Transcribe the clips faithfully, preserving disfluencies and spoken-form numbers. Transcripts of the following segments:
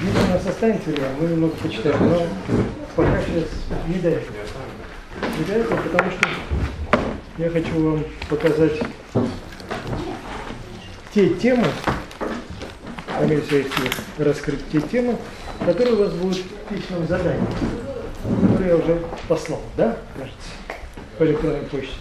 Если у нас останется время, мы немного почитаем, но пока сейчас не до этого. Не до этого, потому что я хочу вам показать те темы, по мере своих сил раскрыть те темы, которые у вас будут в письменном задании, которые я уже послал, да, кажется, по электронной почте.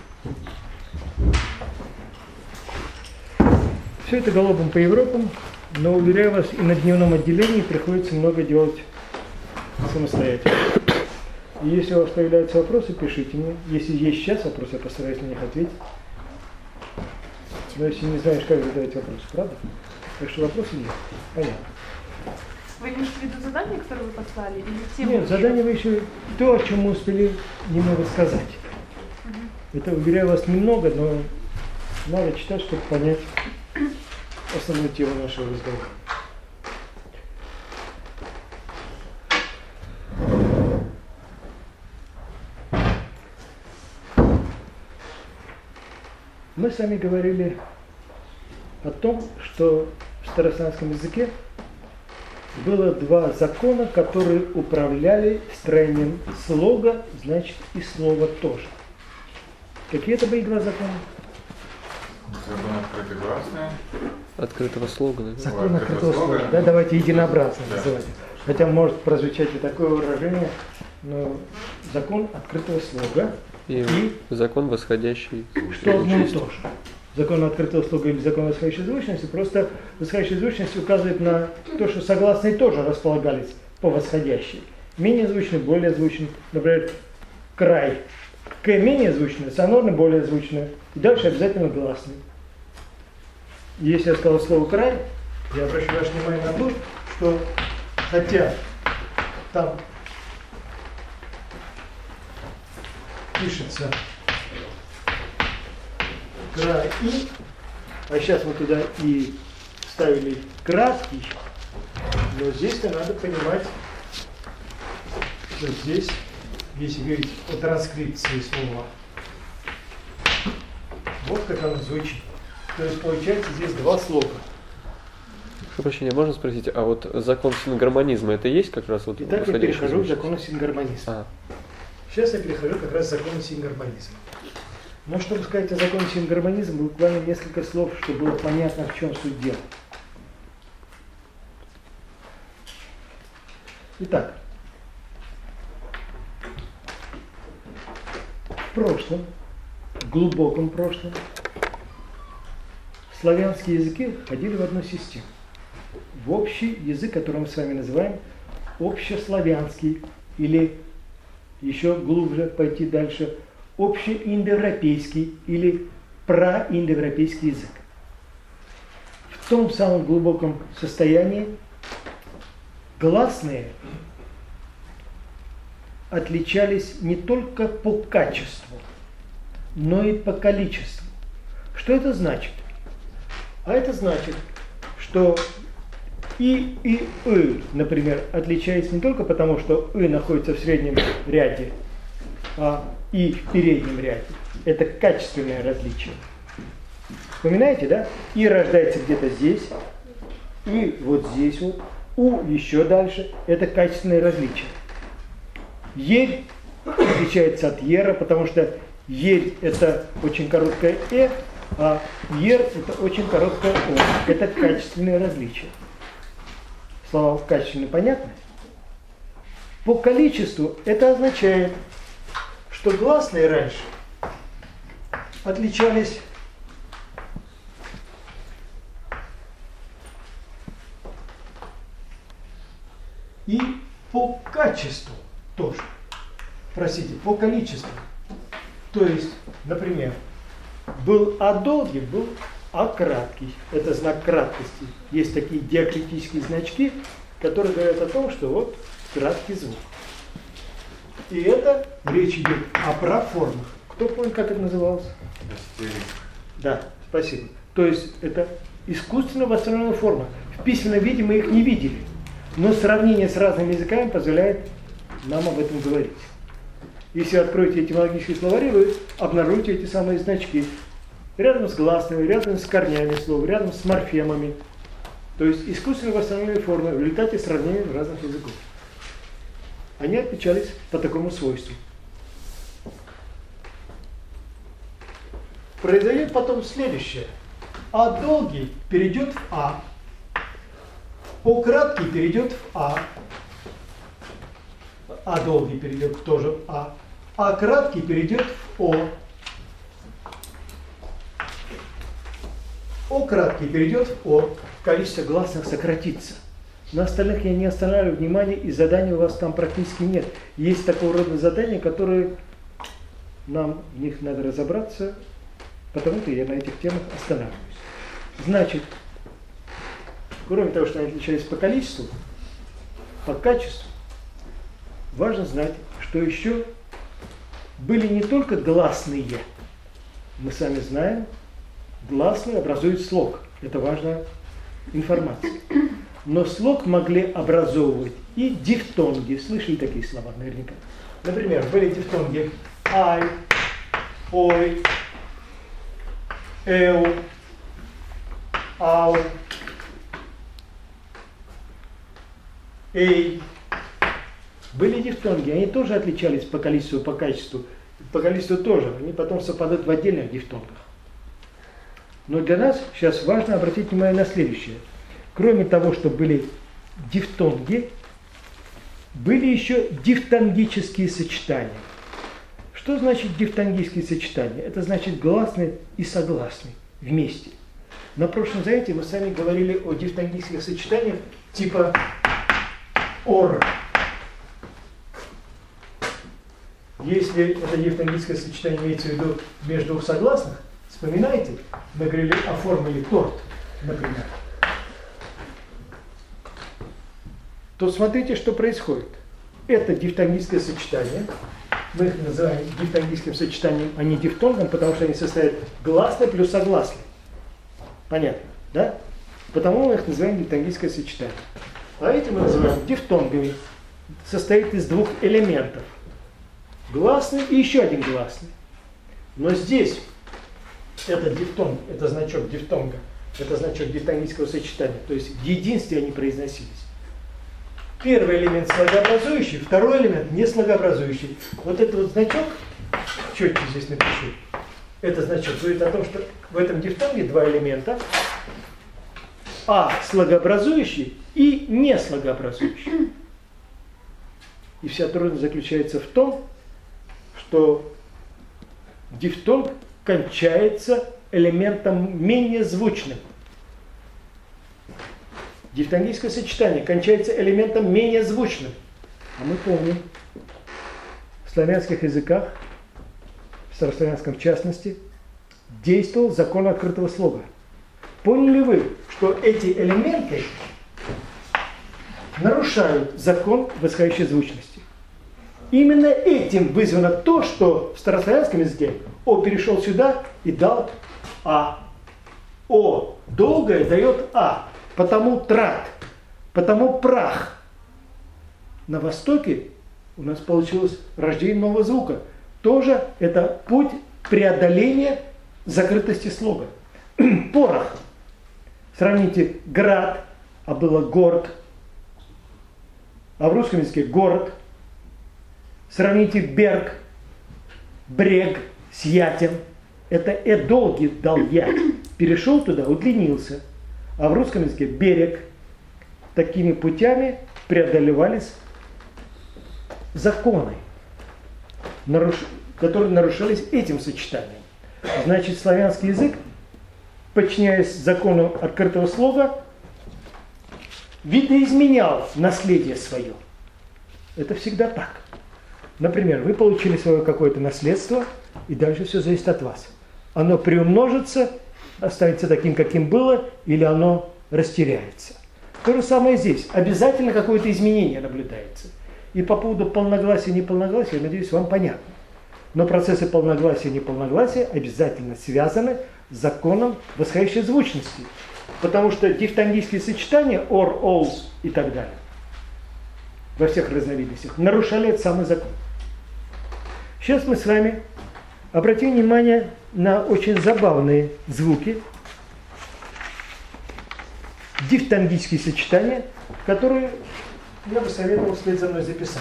Все это галопом по Европам, но, уверяю вас, и на дневном отделении приходится много делать самостоятельно. И если у вас появляются вопросы, пишите мне. Если есть сейчас вопросы, я постараюсь на них ответить. Но если не знаешь, как задавать вопросы, правда? Так что вопросы нет. Понятно. Вы имеете в виду задание, которое вы послали? Или тему? Нет, задание вы еще то, о чем мы успели немного сказать. Угу. Это, уверяю вас, немного, но надо читать, чтобы понять основную тему нашего разговора. Мы с вами говорили о том, что в старославянском языке было два закона, которые управляли строением слога, значит и слова тоже. Какие это были два закона? Закон открытый гласный. Открытого слога, да? Закон открытого слога, да, давайте единообразно да. называть. Хотя может прозвучать и такое выражение, но закон открытого слога и, и закон восходящий. Что одно и то же. Закон открытого слога или закон восходящей звучности, просто восходящая звучность указывает на то, что согласные тоже располагались по восходящей. Менее звучный, более звучный, например, край. К менее звучный, сонорный более звучный. И дальше обязательно гласный. Если я сказал слово край, я обращу ваше внимание на то, что хотя там пишется край и, а сейчас мы туда и ставили краткий, но здесь-то надо понимать, что здесь, если говорить о транскрипции слова, вот как оно звучит. То есть получается здесь два слога. Прошу прощения, можно спросить, а вот закон сингармонизма, это есть как раз вот Итак, я перехожу к закону сингармонизма. А. Сейчас я перехожу как раз к закону сингармонизма. Но чтобы сказать о законе сингармонизма, буквально несколько слов, чтобы было понятно, в чем суть дела. Итак, в прошлом, в глубоком прошлом, славянские языки входили в одну систему. В общий язык, который мы с вами называем общеславянский, или еще глубже пойти дальше, общеиндоевропейский или проиндоевропейский язык. В том самом глубоком состоянии гласные отличались не только по качеству, но и по количеству. Что это значит? А это значит, что и и «ы», например, отличается не только потому, что «ы» находится в среднем ряде, а «и» в переднем ряде. Это качественное различие. Вспоминаете, да? «И» рождается где-то здесь, «и» вот здесь вот, «у» еще дальше. Это качественное различие. «Ерь» отличается от «ера», потому что «ерь» это очень короткое «э», а «ер» это очень короткое «о». Это качественное различие. Слова качественно понятны? По количеству это означает, что гласные раньше отличались и по качеству тоже. Простите, по количеству. То есть, например, был «а» долгий, был «а» краткий. Это знак краткости. Есть такие диакритические значки, которые говорят о том, что вот краткий звук. И это речь идет о проформах. Кто помнит, как это называлось? Астерик. Да, спасибо. То есть это искусственно восстановленная форма. В письменном виде мы их не видели. Но сравнение с разными языками позволяет нам об этом говорить. Если откроете этимологические словари, вы обнаружите эти самые значки. Рядом с гласными, рядом с корнями слов, рядом с морфемами. То есть искусственно восстановленные формы в результате сравнения разных языков. Они отличались по такому свойству. Произойдет потом следующее. А долгий перейдет в А. О краткий перейдет в А. А долгий перейдет тоже в А. А краткий перейдет в О. О краткий перейдет в О. Количество гласных сократится. На остальных я не останавливаю внимания, и заданий у вас там практически нет. Есть такого рода задания, которые нам в них надо разобраться, потому-то я на этих темах останавливаюсь. Значит, кроме того, что они отличались по количеству, по качеству, важно знать, что еще были не только гласные. Мы сами знаем, гласные образуют слог. Это важная информация. Но слог могли образовывать и дифтонги. Слышали такие слова наверняка? Например, были дифтонги ай, ой, эу, ау, эй. Были дифтонги, они тоже отличались по количеству, по качеству. По количеству тоже. Они потом совпадают в отдельных дифтонгах. Но для нас сейчас важно обратить внимание на следующее. Кроме того, что были дифтонги, были еще дифтонгические сочетания. Что значит дифтонгические сочетания? Это значит гласный и согласный вместе. На прошлом занятии мы с вами говорили о дифтонгических сочетаниях типа ор. Если это дифтонгическое сочетание имеется в виду между двух согласных, вспоминайте, мы говорили о формуле торт, например. То смотрите, что происходит. Это дифтонгическое сочетание. Мы их называем дифтонгическим сочетанием, а не дифтонгом, потому что они состоят гласный плюс согласный. Понятно, да? Потому мы их называем дифтонгическое сочетание. А эти мы называем дифтонгами. Состоит из двух элементов. Гласный и еще один гласный. Но здесь это дифтонг, это значок дифтонга, это значок дифтонгического сочетания. То есть в единстве они произносились. Первый элемент слогообразующий, второй элемент не слогообразующий. Вот этот вот значок, четче здесь напишу, это значок говорит о том, что в этом дифтонге два элемента, а слогообразующий и не слогообразующий. И вся трудность заключается в том, что дифтонг кончается элементом менее звучным. Дифтонгическое сочетание кончается элементом менее звучным. А мы помним, в славянских языках, в старославянском в частности, действовал закон открытого слога. Поняли вы, что эти элементы нарушают закон восходящей звучности? Именно этим вызвано то, что в старославянском языке О перешел сюда и дал А. О долгое дает А. Потому трат, потому прах. На Востоке у нас получилось рождение нового звука. Тоже это путь преодоления закрытости слога. Порох. Сравните град, а было город. А в русском языке город. Сравните берг, брег с ятем. Это э долгий дал ять. Перешел туда, удлинился. А в русском языке берег. Такими путями преодолевались законы, наруш... которые нарушались этим сочетанием. Значит, славянский язык, подчиняясь закону открытого слога, видоизменял наследие свое. Это всегда так. Например, вы получили свое какое-то наследство, и дальше все зависит от вас. Оно приумножится, останется таким, каким было, или оно растеряется. То же самое здесь. Обязательно какое-то изменение наблюдается. И по поводу полногласия и неполногласия, я надеюсь, вам понятно. Но процессы полногласия и неполногласия обязательно связаны с законом восходящей звучности. Потому что дифтонгические сочетания or, all и так далее во всех разновидностях нарушали этот самый закон. Сейчас мы с вами обратим внимание на очень забавные звуки. дифтонгические сочетания, которые я бы советовал вслед за мной записать.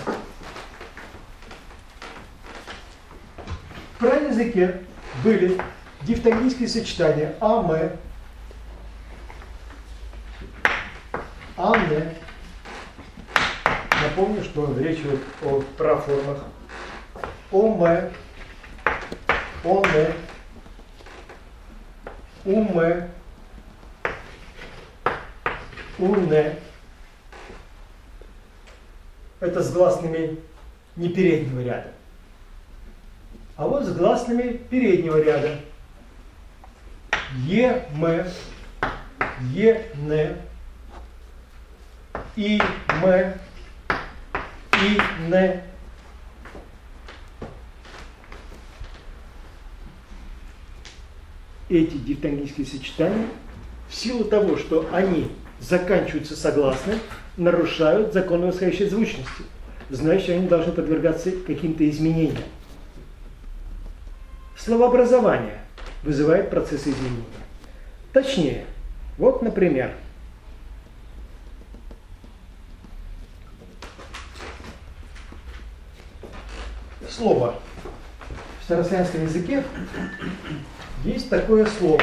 В правильном языке были дифтонгические сочетания ам, анне. Напомню, что речь идет о проформах. Оме, оне, уме, уне. Это с гласными не переднего ряда. А вот с гласными переднего ряда. Е, ме, е, не, и, ме, и, не. Эти дифтонгические сочетания, в силу того, что они заканчиваются согласным, нарушают закон восходящей звучности. Значит, они должны подвергаться каким-то изменениям. Словообразование вызывает процессы изменения. Точнее, вот, например, слово в старославянском языке есть такое слово.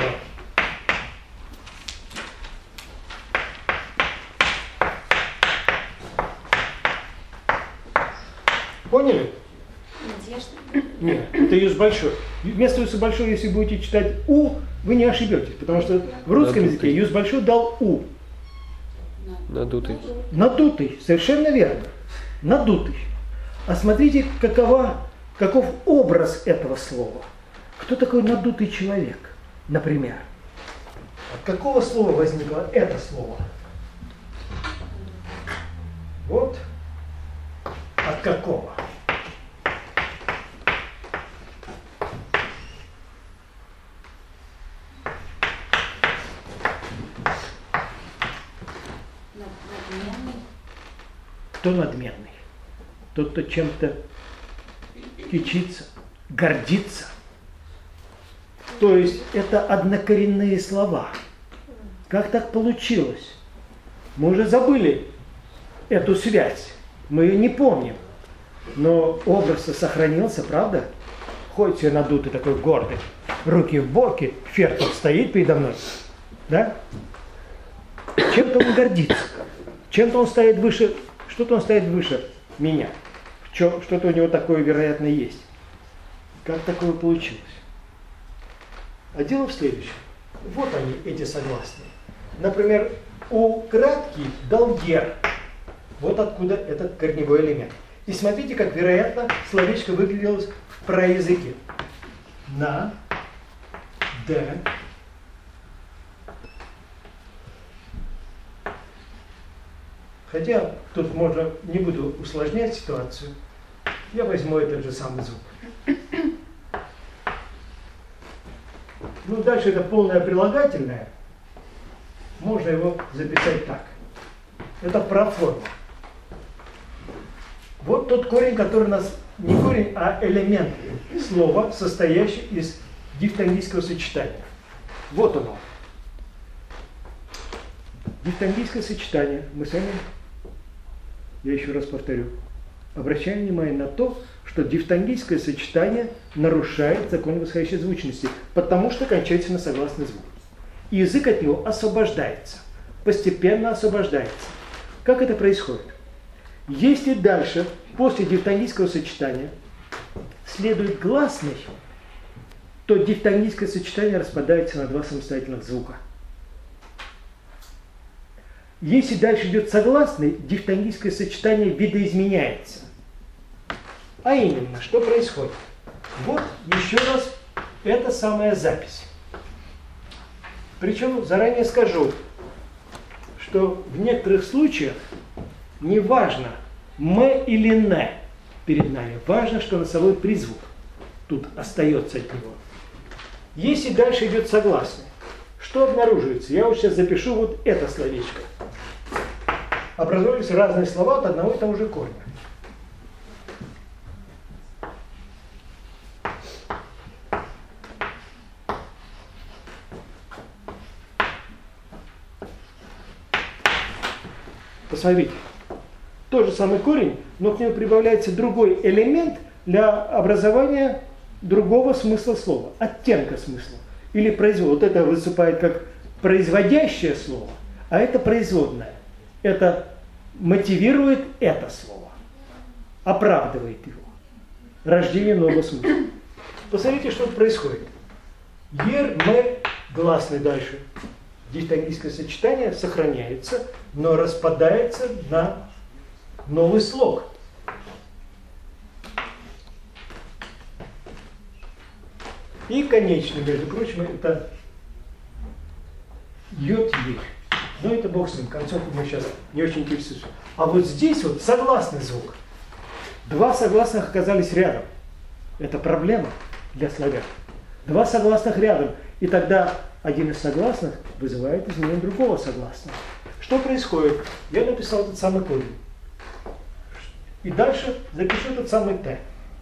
Поняли? Надежда. Нет, это юз большой. Вместо юза большой, если будете читать у, вы не ошибетесь, потому что в русском языке юз большой дал у. Надутый. Надутый, совершенно верно. Надутый. А смотрите, какова, каков образ этого слова. Кто такой надутый человек, например? От какого слова возникло это слово? Вот. От какого? Надменный. Кто надменный? Тот, кто чем-то кичится, гордится. То есть это однокоренные слова. Как так получилось? Мы уже забыли эту связь. Мы ее не помним. Но образ-то сохранился, правда? Ходит себе надутый такой гордый. Руки в боки, фертук стоит передо мной. Да? Чем-то он гордится. Чем-то он стоит выше, что-то он стоит выше меня. Что-то у него такое, вероятно, есть. Как такое получилось? А дело в следующем. Вот они, эти согласные. Например, у краткий дал ер. Вот откуда этот корневой элемент. И смотрите, как, вероятно, словечко выглядело в праязыке. На, д. Хотя тут можно, не буду усложнять ситуацию, я возьму этот же самый звук. Ну, дальше это полное прилагательное. Можно его записать так. Это проформа. Вот тот корень, который у нас, не корень, а элемент слова, состоящий из дифтонгического сочетания. Вот оно. Дифтонгическое сочетание. Мы с вами, я еще раз повторю, обращаем внимание на то, что дифтонгическое сочетание нарушает закон восходящей звучности, потому что кончается на согласный звук. И язык от него освобождается, постепенно освобождается. Как это происходит? Если дальше, после дифтонгического сочетания, следует гласный, то дифтонгическое сочетание распадается на два самостоятельных звука. Если дальше идет согласный, дифтонгическое сочетание видоизменяется. А именно, что происходит? Вот еще раз эта самая запись. Причем заранее скажу, что в некоторых случаях не важно «м» или «не» перед нами. Важно, что носовой призвук тут остается от него. Если дальше идет согласный, что обнаруживается? Я вот сейчас запишу вот это словечко. Образуются разные слова от одного и того же корня. Посмотрите. Тот же самый корень, но к нему прибавляется другой элемент для образования другого смысла слова, оттенка смысла. Или производ. Вот это выступает как производящее слово, а это производное. Это мотивирует это слово, оправдывает его. Рождение нового смысла. Посмотрите, что происходит. Ер, ме, гласный дальше. Дифтонгическое сочетание сохраняется, но распадается на новый слог. И, конечно, между прочим, это йод ерь. Но это бог с ним, концовку мы сейчас не очень интересуемся. А вот здесь вот согласный звук. Два согласных оказались рядом. Это проблема для славян. Два согласных рядом. И тогда один из согласных вызывает изменение другого согласного. Что происходит? Я написал этот самый корень. И дальше запишу этот самый Т.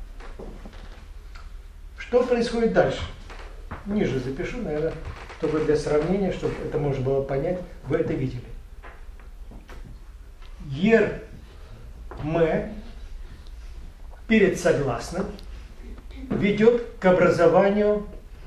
Что происходит дальше? Ниже запишу, наверное, чтобы для сравнения, чтобы это можно было понять, вы это видели. Ер, ме перед согласным ведет к образованию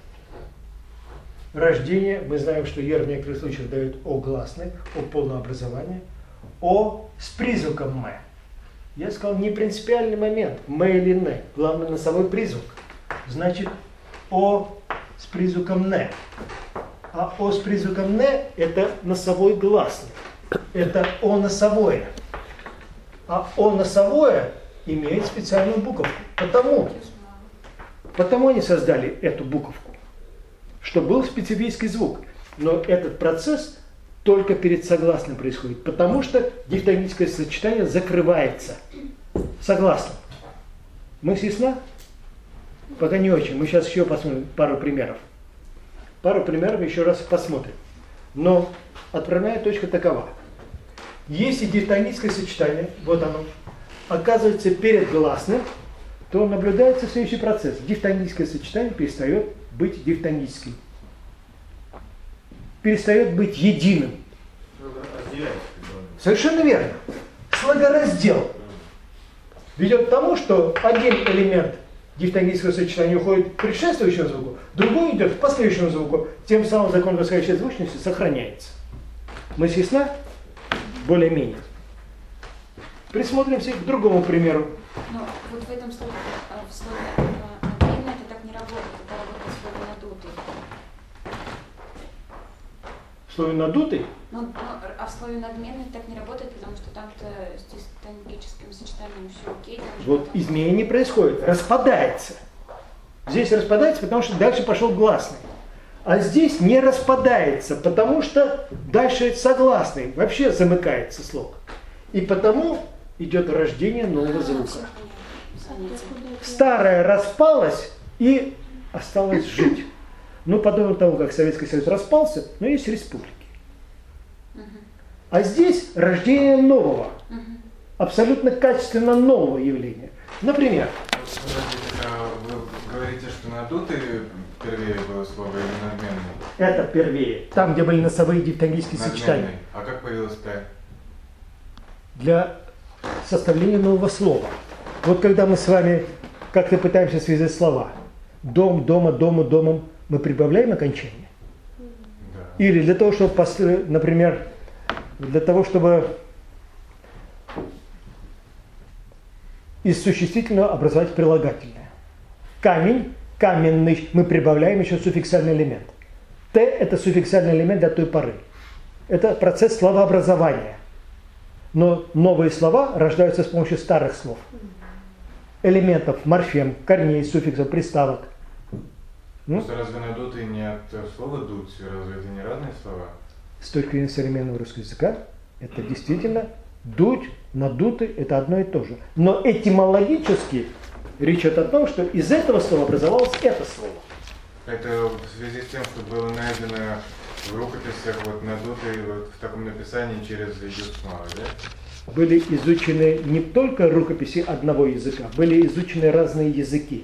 рождения. Мы знаем, что ер в некоторых случаях дает о гласный, о полное образование, о с призвуком ме. Я сказал, не принципиальный момент, ме или не, главное носовой призвук. Значит, о с призвуком не. А о с призвуком не это носовой гласный. Это о носовое. А о носовое имеет специальную буковку. Потому, потому они создали эту буковку, что был специфический звук. Но этот процесс только перед согласным происходит, потому что дифтонгическое сочетание закрывается согласным. Мысль ясна? Пока не очень. Мы сейчас еще посмотрим пару примеров. Пару примеров еще раз посмотрим. Но отправная точка такова. Если дифтонгическое сочетание, вот оно, оказывается перед гласным, то наблюдается следующий процесс. Дифтонгическое сочетание перестает быть дифтонгическим. Перестает быть единым. Совершенно верно. Слогораздел ведет к тому, что один элемент дифтонгического сочетания уходит к предшествующему звуку, другой идет к последующему звуку, тем самым закон восходящей звучности сохраняется. Мысль ясна? Более-менее. Присмотримся к другому примеру. Но вот в этом слове, в слове надменный это так не работает, это работает в слове надутый. В слове надутый? Ну, ну, а в слове надменный так не работает, потому что там-то с дифтонгическим сочетанием все окей. Там Вот потом... изменение не происходит, распадается. Здесь распадается, потому что дальше пошел гласный. А здесь не распадается, потому что дальше согласный, вообще замыкается слог. И потому идет рождение нового звука. Старое распалось и осталось жить. Ну, подобно тому, как Советский Союз распался, но есть республики. А здесь рождение нового, абсолютно качественно нового явления. Например. Вы говорите, что надутый первее было слово или надменный? Это первее. Там, где были носовые дифтонгические сочетания. А как появилось Т? Для составления нового слова. Вот когда мы с вами как-то пытаемся связать слова. Дом, дома, дому, домом. Мы прибавляем окончание. Да. Или для того, чтобы, например, для того, чтобы из существительного образовать прилагательное. Камень, каменный, мы прибавляем еще суффиксальный элемент. Т – это суффиксальный элемент для той поры. Это процесс словообразования. Но новые слова рождаются с помощью старых слов. Элементов, морфем, корней, суффиксов, приставок. Просто разве надутый не от слова дуть? Разве это не разные слова? С точки зрения современного русского языка, это действительно дуть, надутый – это одно и то же. Но этимологически речь идет о том, что из этого слова образовалось это слово. Это в связи с тем, что было найдено в рукописях вот надутый вот в таком написании через идет смалы, да? Были изучены не только рукописи одного языка, были изучены разные языки.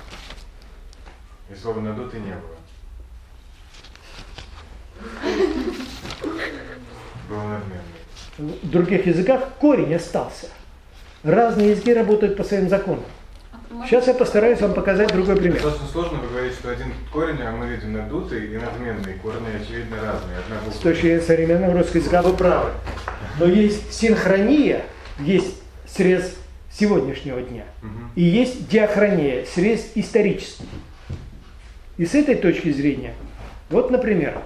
И слова надутый не было. Был надменный. в других языках корень остался. Разные языки работают по своим законам. Сейчас я постараюсь вам показать другой пример. Достаточно сложно, вы говорите, что один корень, а мы видим надутый и надменный. Корни, очевидно, разные. Одна буква. С точки зрения современного русского языка вы правы. Но есть синхрония, есть срез сегодняшнего дня. Угу. И есть диахрония, срез исторический. И с этой точки зрения, вот, например,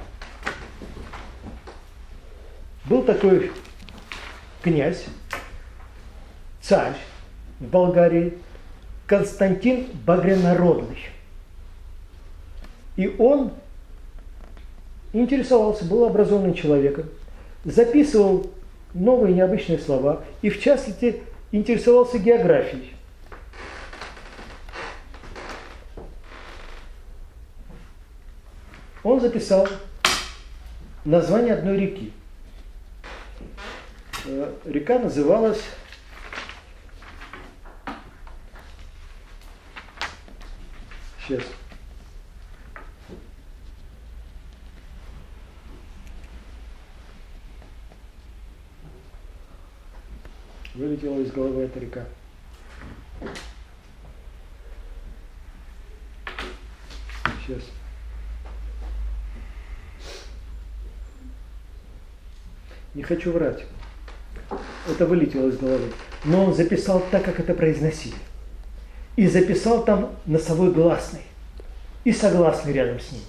был такой князь, царь в Болгарии, Константин Багрянародный. И он интересовался, был образованным человеком, записывал новые необычные слова и, в частности, интересовался географией. Он записал название одной реки. Река называлась Сейчас. Вылетела из головы эта река. Сейчас. Не хочу врать. Это вылетело из головы. Но он записал так, как это произносили. И записал там носовой гласный. И согласный рядом с ним.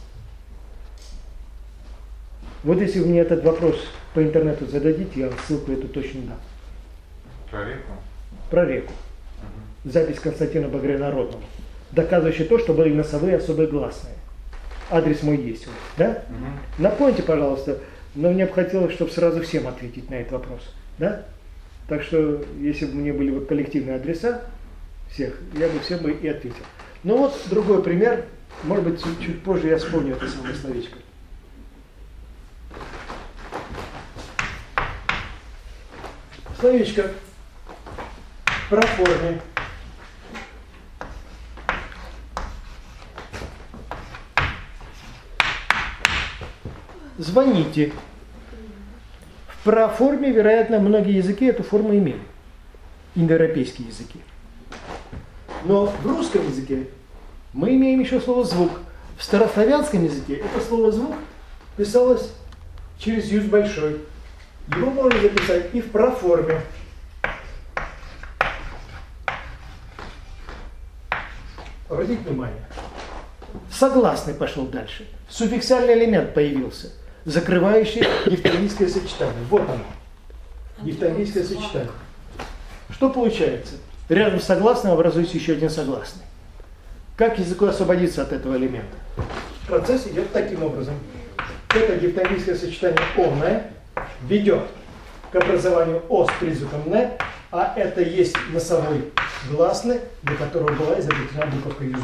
Вот если вы мне этот вопрос по интернету зададите, я вам ссылку эту точно дам. Про реку? Про реку. Угу. Запись Константина Багрянародного, доказывающая то, что были носовые особые гласные. Адрес мой есть. Да? Угу. Напомните, пожалуйста, но мне бы хотелось, чтобы сразу всем ответить на этот вопрос. Да? Так что, если бы мне были вот коллективные адреса всех, я бы всем бы и ответил. Ну вот другой пример. Может быть, чуть, чуть позже я вспомню это самое словечко. Словечко про форме. Звоните. В проформе, вероятно, многие языки эту форму имели. Индоевропейские языки. Но в русском языке мы имеем еще слово «звук». В старославянском языке это слово «звук» писалось через «юз» большой. Его можно записать и в проформе. Обратите внимание. Согласный пошел дальше. Суффиксальный элемент появился, закрывающий дифтонгическое сочетание. Вот оно. Дифтонгическое сочетание. Что получается? Рядом с согласным образуется еще один согласный. Как языку освободиться от этого элемента? Процесс идет таким образом. Это дифтонгическое сочетание «овное» ведет к образованию «о» с призвуком «н», а это есть носовой гласный, для которого была изобретена буковка «ю»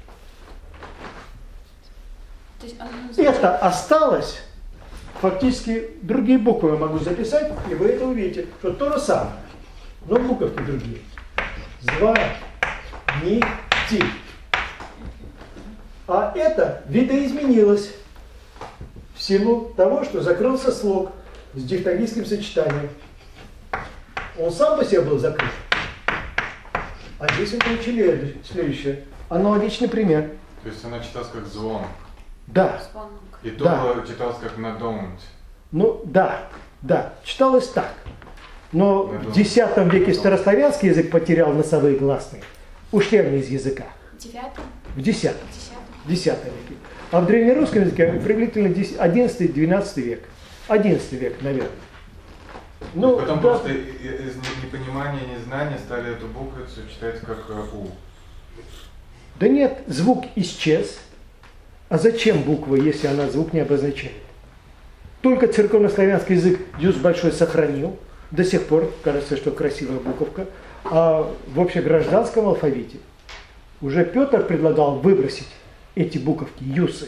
большой. Это осталось. Фактически другие буквы я могу записать, и вы это увидите, что то же самое, но буковки другие. Звоните. А это видоизменилось в силу того, что закрылся слог с дифтонгическим сочетанием. Он сам по себе был закрыт. А здесь мы получили следующее. Аналогичный пример. То есть она читалась как звон. Да. И то да. читалось как надомнуть. Ну да, да, читалось так. Но надомнуть. В десятом веке старославянский язык потерял носовые гласные. Ушли они из языка. В девятом? В десятом. В десятом веке. А в древнерусском языке приблизительно одиннадцатый-двенадцатый век. одиннадцатый век, наверное. Ну, потом да. Просто из непонимания, незнания стали эту буквицу читать как У. Да нет, звук исчез. А зачем буква, если она звук не обозначает? Только церковнославянский язык «юз» большой сохранил. До сих пор кажется, что красивая буковка. А в общегражданском алфавите уже Петр предлагал выбросить эти буковки, юсы.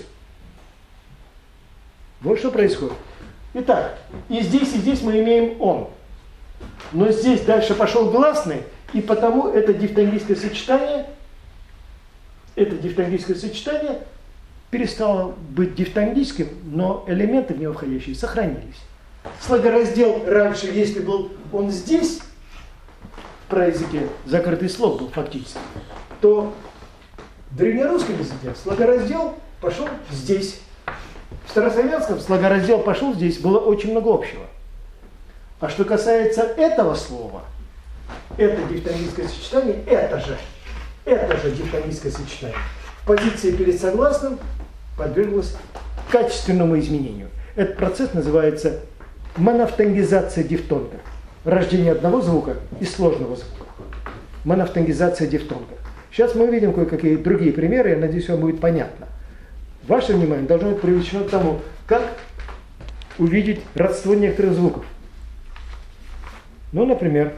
Вот что происходит. Итак, и здесь, и здесь мы имеем «он». Но здесь дальше пошел гласный, и потому это дифтонгическое сочетание, это дифтонгическое сочетание перестало быть дифтонгическим, но элементы в него входящие сохранились. Слогораздел раньше, если был он здесь, в праязыке закрытый слог был фактически, то в древнерусском языке слогораздел пошел здесь. В старославянском слогораздел пошел здесь, было очень много общего. А что касается этого слова, это дифтонгическое сочетание, это же, это же дифтонгическое сочетание, в позиции перед согласным подверглось качественному изменению. Этот процесс называется монофтонгизация дифтонга. Рождение одного звука из сложного звука. Монофтонгизация дифтонга. Сейчас мы увидим кое-какие другие примеры, я надеюсь, вам будет понятно. Ваше внимание должно быть привлечено к тому, как увидеть родство некоторых звуков. Ну, например,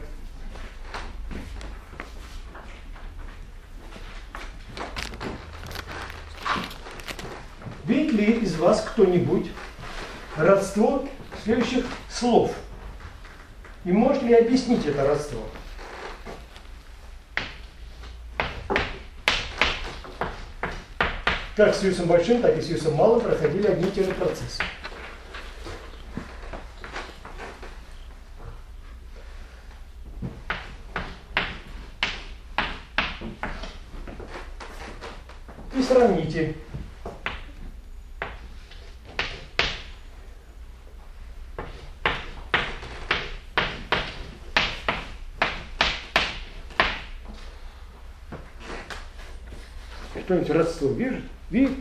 видит ли из вас кто-нибудь родство следующих слов? И может ли объяснить это родство? Как с Юсом Большим, так и с Юсом Малым проходили одни и те же процессы. И сравните. Кто-нибудь родство видит? Видит?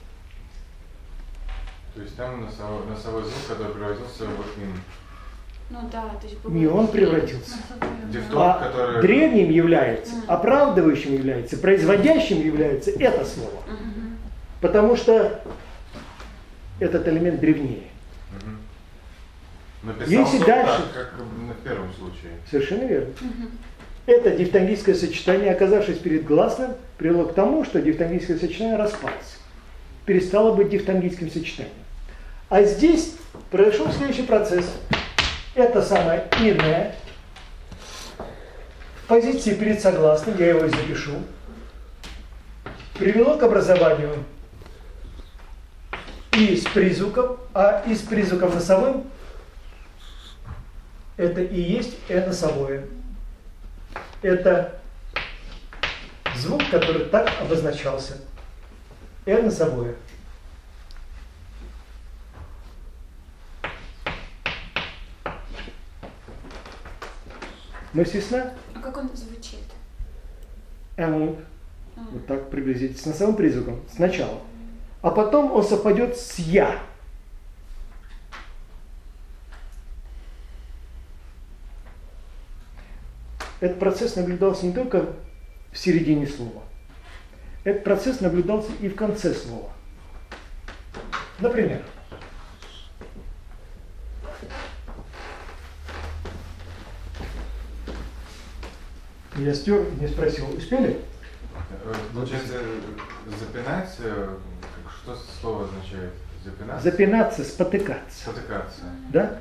То есть там носовой, носовой звук, который превратился в ин. Ну да, то есть... Не он превратился. Дифтонг, А который... древним является, оправдывающим является, производящим является это слово. Мгм. Потому что этот элемент древнее. Угу. Написал Если слово дальше- так, как на первом случае. Совершенно верно. Мгм. Это дифтонгическое сочетание, оказавшись перед гласным, привело к тому, что дифтонгическое сочетание распалось. Перестало быть дифтонгическим сочетанием. А здесь произошел следующий процесс. Это самое иное в позиции перед согласным, я его и запишу, привело к образованию и с призвуком, а и с призвуком носовым это и есть э носовое. Это звук, который так обозначался. Э носовое. Мысль ясна? А как он звучит? М. А. Вот так приблизительно, с носовым призвуком сначала. А потом он совпадет с я. Этот процесс наблюдался не только в середине слова. Этот процесс наблюдался и в конце слова. Например, я стер, не спросил, успели? Э, Получается, запинать, э, как- что слово означает? Запинаться? Запинаться, спотыкаться. Спотыкаться. Да?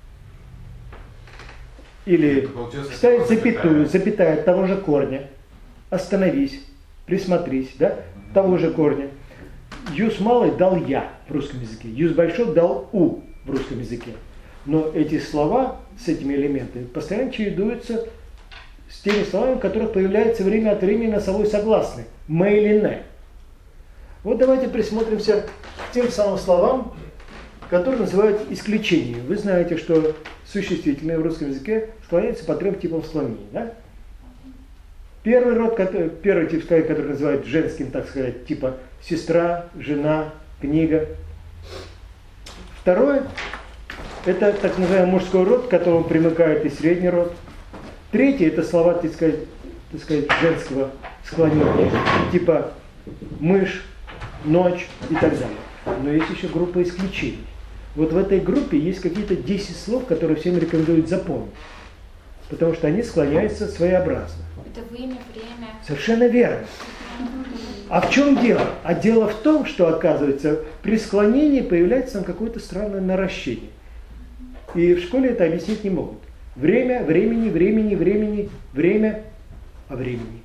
Или Получилось ставить слово запятую, запятая. запятая от того же корня. Остановись, присмотрись, да? Того же корня. Юс малый дал я в русском языке. Юс большой дал у в русском языке. Но эти слова с этими элементами постоянно чередуются с теми словами, в которых появляется время от времени носовой согласный. М или не. Вот давайте присмотримся к тем самым словам, которые называют исключением. Вы знаете, что существительные в русском языке склоняются по трем типам склонений. Да? Первый род, который- первый тип склонения, который называют женским, так сказать, типа сестра, жена, книга. Второе – это так называемый мужской род, к которому примыкает и средний род. Третье – это слова, так сказать, так сказать, женского склонения, типа мышь, ночь и так далее. Но есть еще группа исключений. Вот в этой группе есть какие-то десять слов, которые всем рекомендуют запомнить, потому что они склоняются своеобразно. Это вымя, время. Совершенно верно. А в чем дело? А дело в том, что, оказывается, при склонении появляется там какое-то странное наращение. И в школе это объяснить не могут. Время, времени, времени, времени, время, а времени.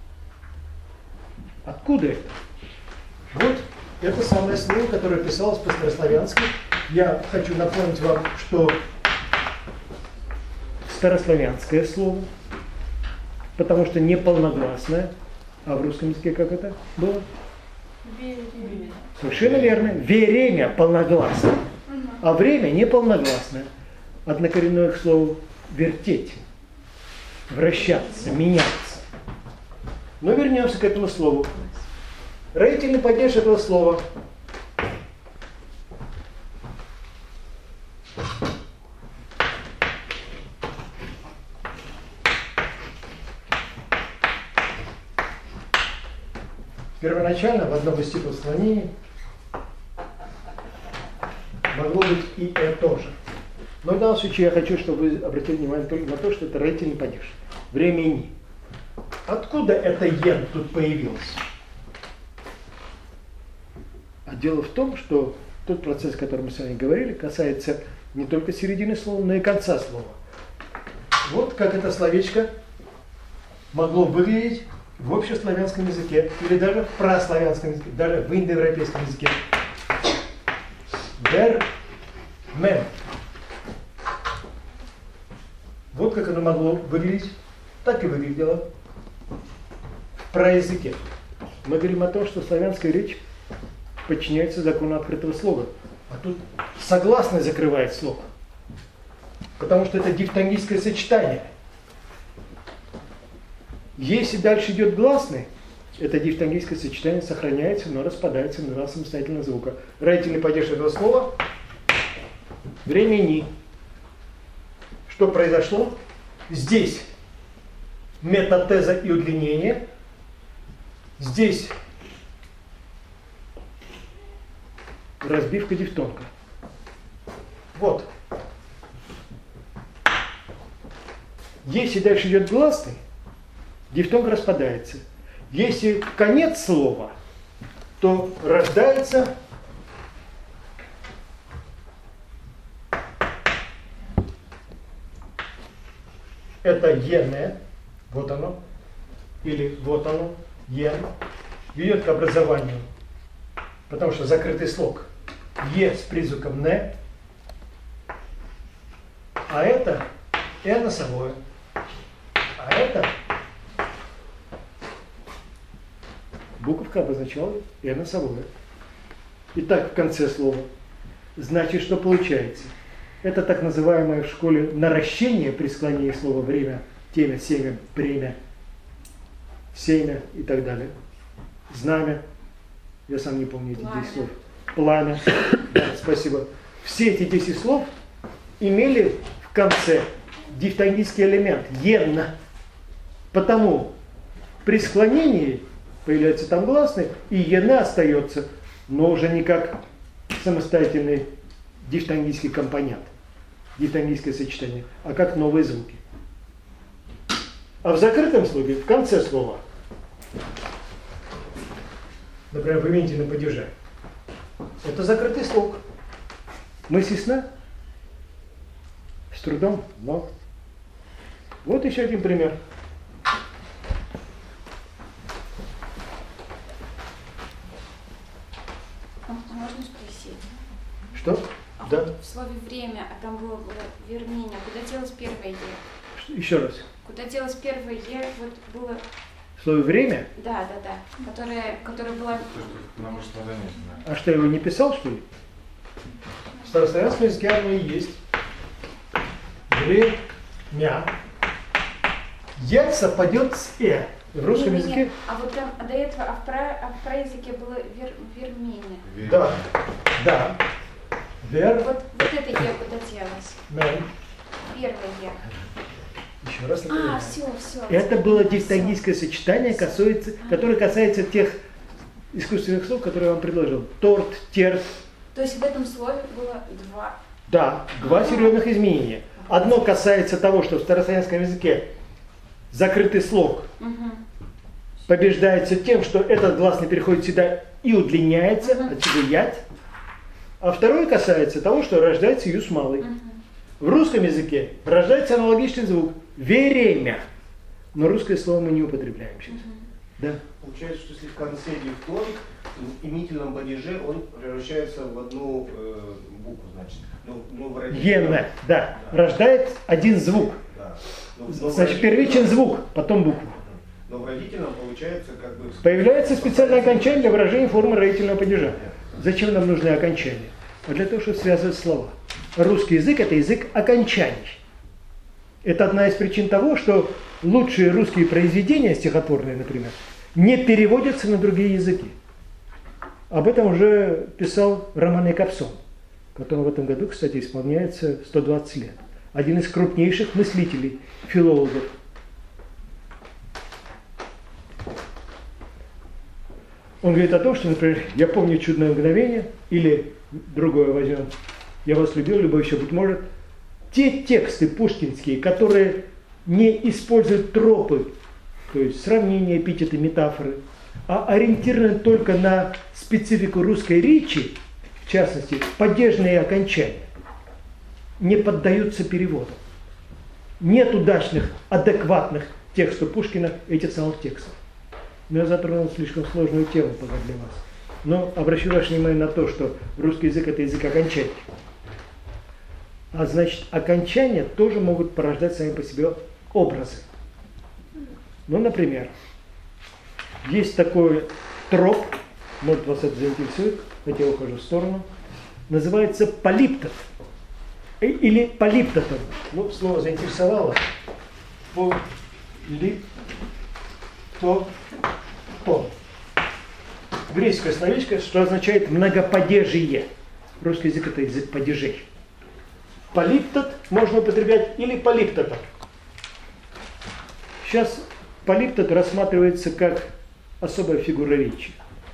Откуда это? Вот это самое слово, которое писалось по-старославянски. Я хочу напомнить вам, что старославянское слово, потому что не полногласное. А в русском языке как это было? Время. Совершенно верно. Время полногласное, а время не полногласное. Однокоренное к слову вертеть, вращаться, меняться. Но вернемся к этому слову. Родительный падеж этого слова. Первоначально в одном из типов склонений могло быть и «э» тоже. Но в данном случае я хочу, чтобы вы обратили внимание только на то, что это родительный падеж. Времени. Откуда это «ен» тут появилось? А дело в том, что тот процесс, о котором мы с вами говорили, касается не только середины слова, но и конца слова. Вот как это словечко могло выглядеть в общеславянском языке, или даже в праславянском языке, даже в индоевропейском языке. Вермен. Вот как оно могло выглядеть, так и выглядело в праязыке. Мы говорим о том, что славянская речь подчиняется закону открытого слога, а тут согласный закрывает слово, потому что это дифтонгическое сочетание. Если дальше идет гласный, это дифтонгическое сочетание сохраняется, но распадается на два самостоятельных звука. Родительный падеж этого слова – времени. Что произошло? Здесь метатеза и удлинение. Здесь разбивка дифтонга. Вот. Если дальше идет гласный, дифтонг распадается. Если конец слова, то рождается это «ене», вот оно, или вот оно, «ен», ведет к образованию, потому что закрытый слог «е» с призвуком «не», а это «э» носовое, а это буковка обозначала «э» носовое. Итак, в конце слова. Значит, что получается? Это так называемое в школе наращение при склонении слова время, темя, семя, бремя, семя и так далее. Знамя. Я сам не помню эти десять слов. Пламя. Да, спасибо. Все эти десять слов имели в конце дифтонгический элемент «ен». Потому при склонении появляется там гласный, и «ен» остается, но уже не как самостоятельный дифтонгический компонент, дифтонгическое сочетание, а как новые звуки. А в закрытом слоге, в конце слова, например, в именительном падеже, это закрытый слог. Мысль ясна? С трудом, но... Вот еще один пример. Можно спросить? Что? А Да. вот в слове «время», а там было, было «верминя», куда делось первое «е»? Что? Еще раз. Куда делось первое «е», вот было... В слове «время»? Да, да, да, которое, которое было... То, что на мышечном занятии. А что, я его не писал, что ли? В старославянском языке оно и есть. Время. Я совпадет с «э». В русском Не, не, не. языке... А вот там, а до этого, а в, про, а в проязыке было вер, «верминя». Да, да. Вер... Вот, вот это «е» куда делось? Мен. Первое «е». Еще раз напоминаю. А, все, все. Это было дифтонгическое сочетание, касается, которое касается тех искусственных слов, которые я вам предложил. Торт, терт. То есть в этом слове было два. Да, два А-а-а. серьезных изменения. Одно касается того, что в старославянском языке закрытый слог Угу. побеждается тем, что этот гласный переходит сюда и удлиняется, Мгм. отсюда ять. А второе касается того, что рождается юс малый. Угу. В русском языке рождается аналогичный звук «время». Но русское слово мы не употребляем сейчас. Угу. Да. Получается, что если в конце дифтонг, в именительном падеже он превращается в одну э, букву, значит. Ну, ну, в родительном- «Ене», да, рождает один звук. Да. Но, но Значит, первичен звук, потом буква. Но в родительном получается как бы... Появляется специальное окончание для выражения формы родительного падежа. Зачем нам нужны окончания? А для того, чтобы связывать слова. Русский язык – это язык окончаний. Это одна из причин того, что лучшие русские произведения, стихотворные, например, не переводятся на другие языки. Об этом уже писал Роман Якобсон, которому в этом году, кстати, исполняется сто двадцать лет. Один из крупнейших мыслителей, филологов. Он говорит о том, что, например, «Я помню чудное мгновение», или другое возьмем, «Я вас любил, любовь еще быть может». Те тексты пушкинские, которые не используют тропы, то есть сравнения, эпитеты, метафоры, а ориентированы только на специфику русской речи, в частности, падежные окончания, не поддаются переводу. Нет удачных, адекватных текстов Пушкина, этих самых текстов. Но я затронул слишком сложную тему пока для вас. Но обращу ваше внимание на то, что русский язык – это язык окончаний. А значит, окончания тоже могут порождать сами по себе образы. Ну, например, есть такой троп, может вас это заинтересует, хотя я ухожу в сторону, называется полиптот. Или полиптотом. Ну, слово заинтересовало. Полиптотом. Греческое словечко, что означает многопадежие. Русский язык – это язык падежей. Полиптот можно употреблять или полиптотом. Сейчас полиптот рассматривается как особая фигура речи.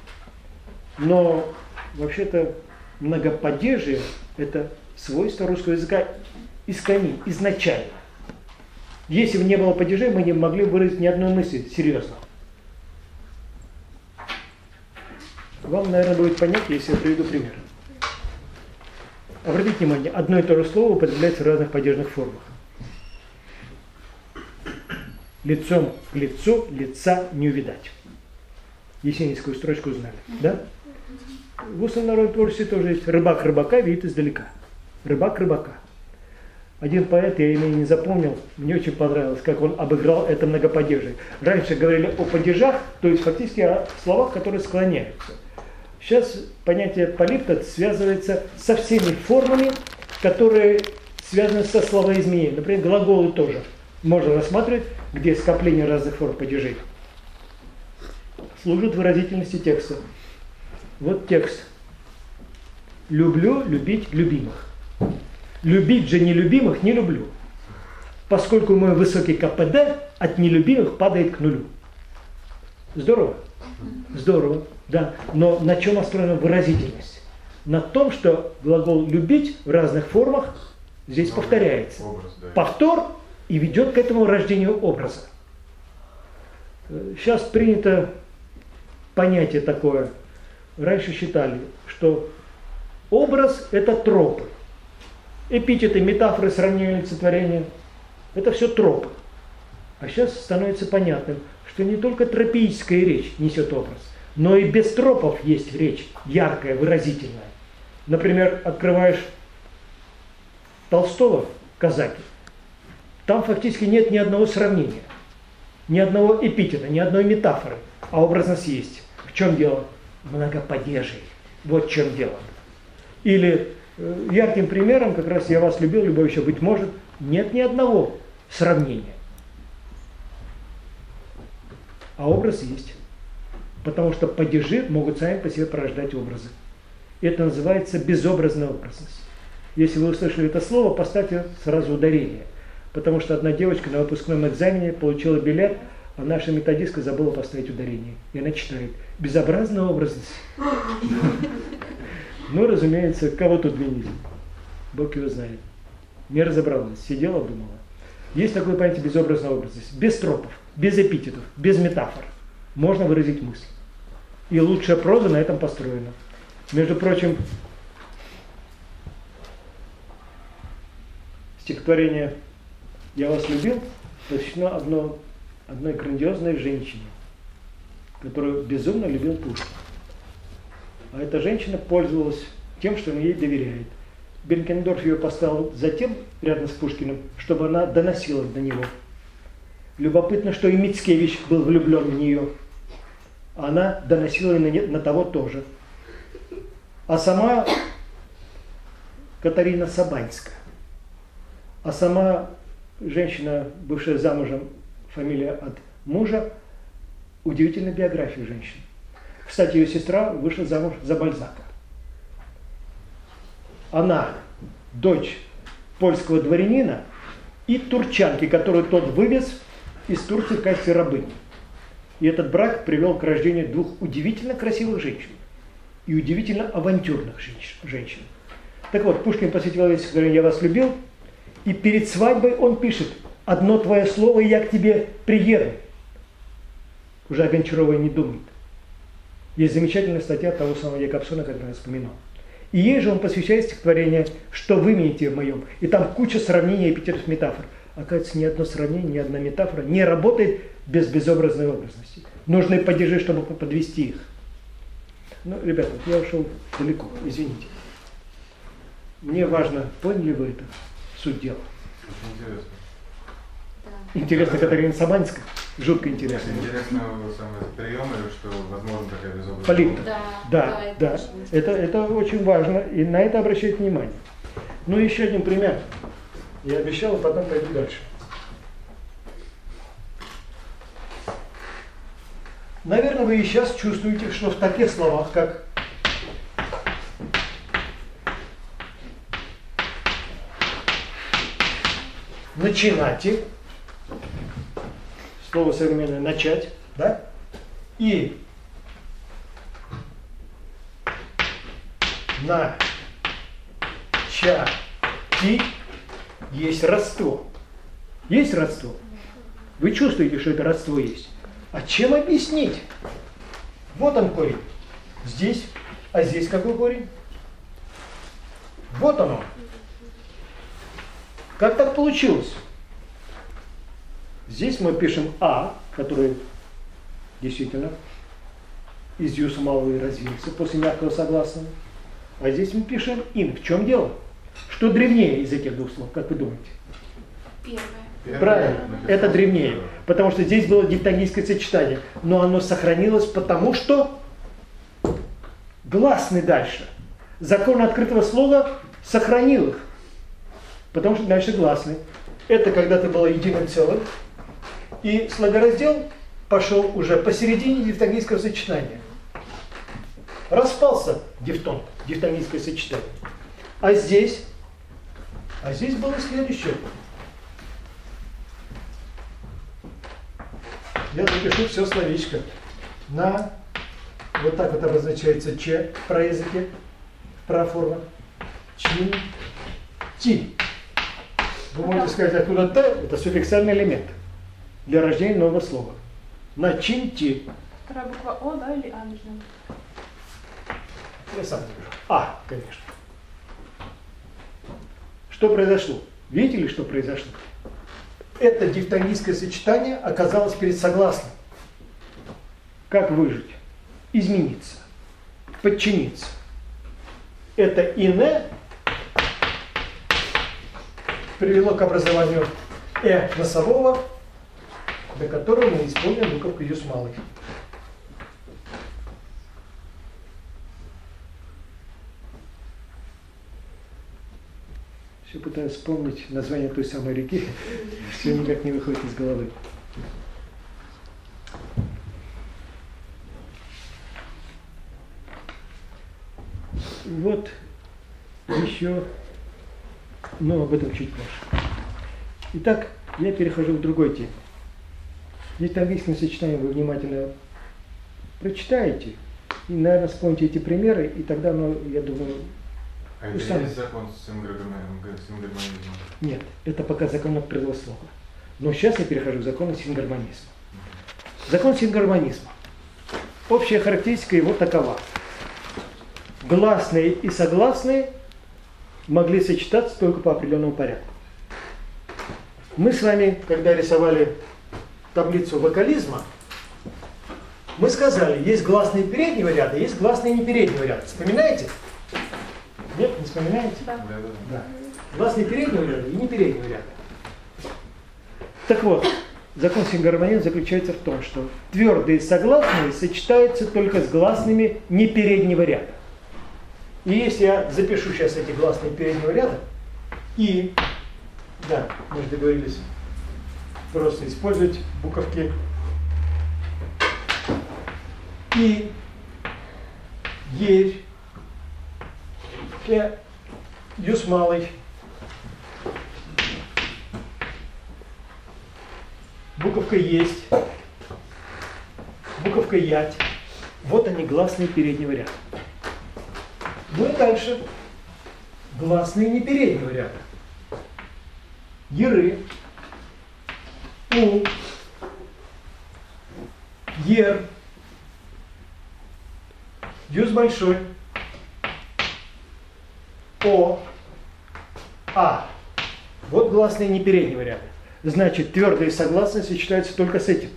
Но вообще-то многопадежие – это свойство русского языка искони, изначально. Если бы не было падежей, мы не могли выразить ни одной мысли серьезно. Вам, наверное, будет понятно, если я приведу пример. Обратите внимание, одно и то же слово употребляется в разных падежных формах. Лицом к лицу, лица не увидать. Есенинскую строчку знали, да? В устном народном творчестве тоже есть. Рыбак рыбака видит издалека. Рыбак рыбака. Один поэт, я имя не запомнил, мне очень понравилось, как он обыграл это многопадежие. Раньше говорили о падежах, то есть фактически о словах, которые склоняются. Сейчас понятие полиптот связывается со всеми формами, которые связаны со словоизменением. Например, глаголы тоже можно рассматривать, где скопление разных форм падежей служит выразительности текста. Вот текст. Люблю любить любимых. Любить же нелюбимых не люблю, поскольку мой высокий ка пэ дэ от нелюбимых падает к нулю. Здорово? Здорово, да. Но на чем построена выразительность? На том, что глагол «любить» в разных формах здесь Новый повторяется. Образ, да. Повтор и ведет к этому рождению образа. Сейчас принято понятие такое. Раньше считали, что образ – это тропы. Эпитеты, метафоры, сравнения, олицетворения – это все тропы. А сейчас становится понятным, что не только тропическая речь несет образ, но и без тропов есть речь, яркая, выразительная. Например, открываешь Толстого «Казаки», там фактически нет ни одного сравнения, ни одного эпитета, ни одной метафоры, а образность есть. В чем дело? Многопадежие. Вот в чем дело. Или э, ярким примером, как раз «Я вас любил, любовь еще быть может», нет ни одного сравнения. А образ есть. Потому что падежи могут сами по себе порождать образы. Это называется безобразная образность. Если вы услышали это слово, поставьте сразу ударение. Потому что одна девочка на выпускном экзамене получила билет, а наша методистка забыла поставить ударение. И она читает: безобразная образность. Ну, разумеется, кого тут винить? Бог его знает. Не разобралась, сидела, думала. Есть такое понятие безобразная образность. Без тропов, без эпитетов, без метафор. Можно выразить мысль. И лучшая проза на этом построена. Между прочим, стихотворение «Я вас любил» посвящено одно, одной грандиозной женщине, которую безумно любил Пушкин. А эта женщина пользовалась тем, что он ей доверяет. Бенкендорф ее поставил затем рядом с Пушкиным, чтобы она доносила до него Любопытно, что и Мицкевич был влюблен в нее. Она доносила и на, не- на того тоже. А сама Катарина Сабанская. А сама женщина, бывшая замужем, фамилия от мужа, удивительная биография женщины. Кстати, ее сестра вышла замуж за Бальзака. Она дочь польского дворянина и турчанки, которую тот вывез из Турции в качестве рабыни. И этот брак привел к рождению двух удивительно красивых женщин и удивительно авантюрных женщин. Так вот, Пушкин посвятил весь «Я вас любил», и перед свадьбой он пишет: «Одно твое слово, и я к тебе приеду». Уже о Гончаровой не думает. Есть замечательная статья того самого Якобсона, которую я вспоминал. И ей же он посвящает стихотворение «Что вы имеете в моем». И там куча сравнений, эпитетов, метафор. Оказывается, ни одно сравнение, ни одна метафора не работает без безобразной образности. Нужны падежи, чтобы подвести их. Ну, ребята, я ушел далеко, извините. Мне важно, поняли вы это, суть дела? Интересно. Интересно, Катарина Сабанская? Жутко интересно. Интересно самое приемы, что возможно такая безобразная. Палитра. Да, Да, это да. очень Это, это очень важно, и на это обращать внимание. Ну, еще один пример. Я обещал, а потом пойду дальше. Наверное, вы и сейчас чувствуете, что в таких словах, как начинайте, слово современное начать, да, и на ча ти есть родство. Есть родство? Вы чувствуете, что это родство есть? А чем объяснить? Вот он корень. Здесь. А здесь какой корень? Вот оно. Как так получилось? Здесь мы пишем А, который действительно из юса малого и развился после мягкого согласного. А здесь мы пишем ин. В чем дело? Что древнее из этих двух слов, как вы думаете? Первое. Правильно, это древнее. Потому что здесь было дифтонгическое сочетание. Но оно сохранилось потому, что гласный дальше. Закон открытого слова сохранил их. Потому что дальше гласный. Это когда-то было единым целым. И слогораздел пошел уже посередине дифтонгического сочетания. Распался дифтонг, дифтонгическое сочетание. А здесь, а здесь было следующее. Я напишу все словечко. На, вот так вот обозначается че в праязыке, праформа. Чин, ти. Вы можете сказать, откуда т, это суффиксальный элемент для рождения нового слова. На чин, ти. Вторая буква О, да, или А нужна? Я сам напишу. А, конечно. Что произошло? Видите ли, что произошло? Это дифтонгическое сочетание оказалось перед согласным. Как выжить? Измениться. Подчиниться. Это ине привело к образованию э носового, до которого мы используем буковку юс малый. Все пытаюсь вспомнить название той самой реки, все никак не выходит из головы. Вот еще, но об этом чуть позже. Итак, я перехожу к другой теме. Здесь английским сочетанием вы внимательно прочитаете и, наверное, вспомните эти примеры, и тогда, ну, я думаю... А это сами. есть закон сингармонизма? Нет, это пока закон открытого слова. Но сейчас я перехожу к закону сингармонизма. Закон сингармонизма. Общая характеристика его такова. Гласные и согласные могли сочетаться только по определенному порядку. Мы с вами, когда рисовали таблицу вокализма, мы сказали, есть гласные переднего ряда, есть гласные не переднего ряда. Вспоминаете? Нет, не вспоминаете? Да. Да, да, да. Да. Гласные переднего ряда и не переднего ряда. Так вот, закон сингармонизма заключается в том, что твердые согласные сочетаются только с гласными не переднего ряда. И если я запишу сейчас эти гласные переднего ряда, и, да, мы же договорились просто использовать буковки и, ерь, я, юс малый, буковка есть, буковка ять. Вот они, гласные переднего ряда. Ну и дальше гласные не переднего ряда. Еры, у, ер, юз большой, о, а. Вот гласные не переднего ряда. Значит, твердые согласные сочетаются только с этим.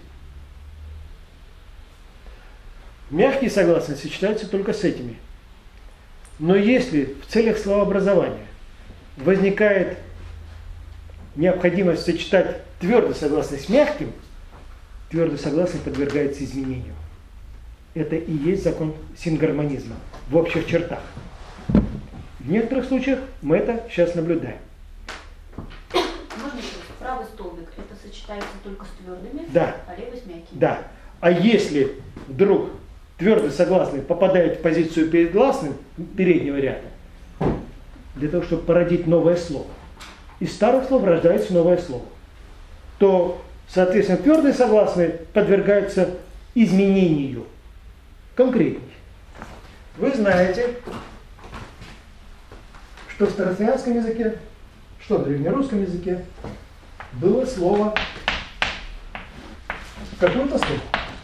Мягкие согласные сочетаются только с этими. Но если в целях словообразования возникает необходимость сочетать твердо согласный с мягким, твердо согласный подвергается изменению. Это и есть закон сингармонизма в общих чертах. В некоторых случаях мы это сейчас наблюдаем. Можно еще раз? Правый столбик – это сочетается только с твердыми, Да. а левый с мягкими. Да. А если вдруг твердо согласный попадает в позицию перед гласным переднего ряда, для того, чтобы породить новое слово, из старых слов рождается новое слово, то, соответственно, твердые согласные подвергаются изменению. Конкретнее. Вы знаете, что в старославянском языке, что в древнерусском языке было слово, какое-то слово.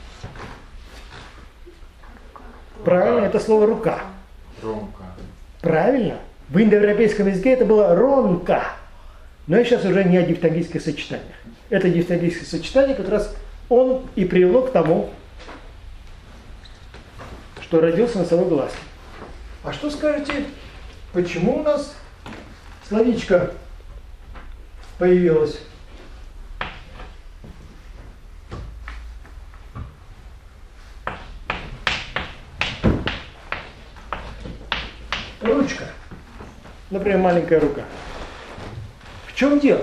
Правильно, это слово рука. Ромка. Правильно. В индоевропейском языке это было ронка. Но я сейчас уже не о дифтонгических сочетаниях. Это дифтонгическое сочетание, как раз он и привело к тому, что родился носовой гласный. А что скажете, почему у нас словечко появилось? Ручка. Например, маленькая рука. В чем дело?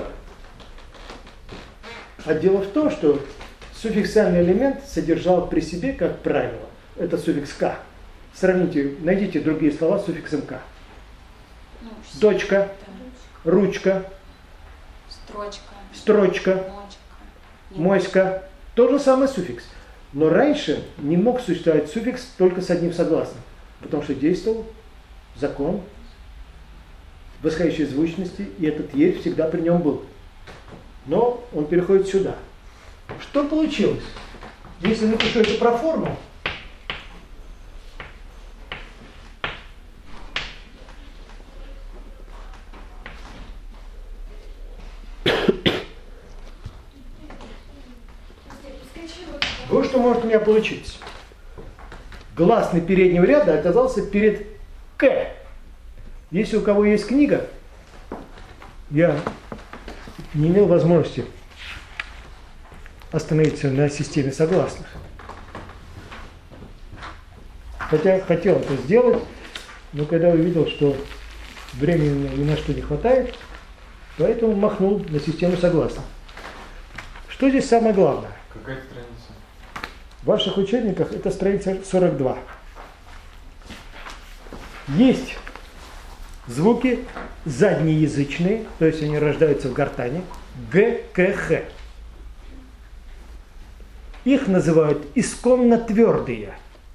А дело в том, что суффиксальный элемент содержал при себе, как правило, это суффикс «к». Сравните, найдите другие слова с суффиксом «к». Ну, Дочка, да. ручка, Строчка. строчка, Мочка. моська. Тот же самый суффикс. Но раньше не мог существовать суффикс только с одним согласным, потому что действовал закон восходящей звучности, и этот «ерь» всегда при нем был. Но он переходит сюда. Что получилось? Если напишу это про форму, вот что может у меня получиться. Гласный переднего ряда оказался перед «к». Если у кого есть книга, я не имел возможности остановиться на системе согласных. Хотя хотел это сделать, но когда увидел, что времени ни на что не хватает, поэтому махнул на систему согласных. Что здесь самое главное? Какая страница? В ваших учебниках это страница сорок два. Есть звуки заднеязычные, то есть они рождаются в гортани, г, к, х. Их называют исконно твердые,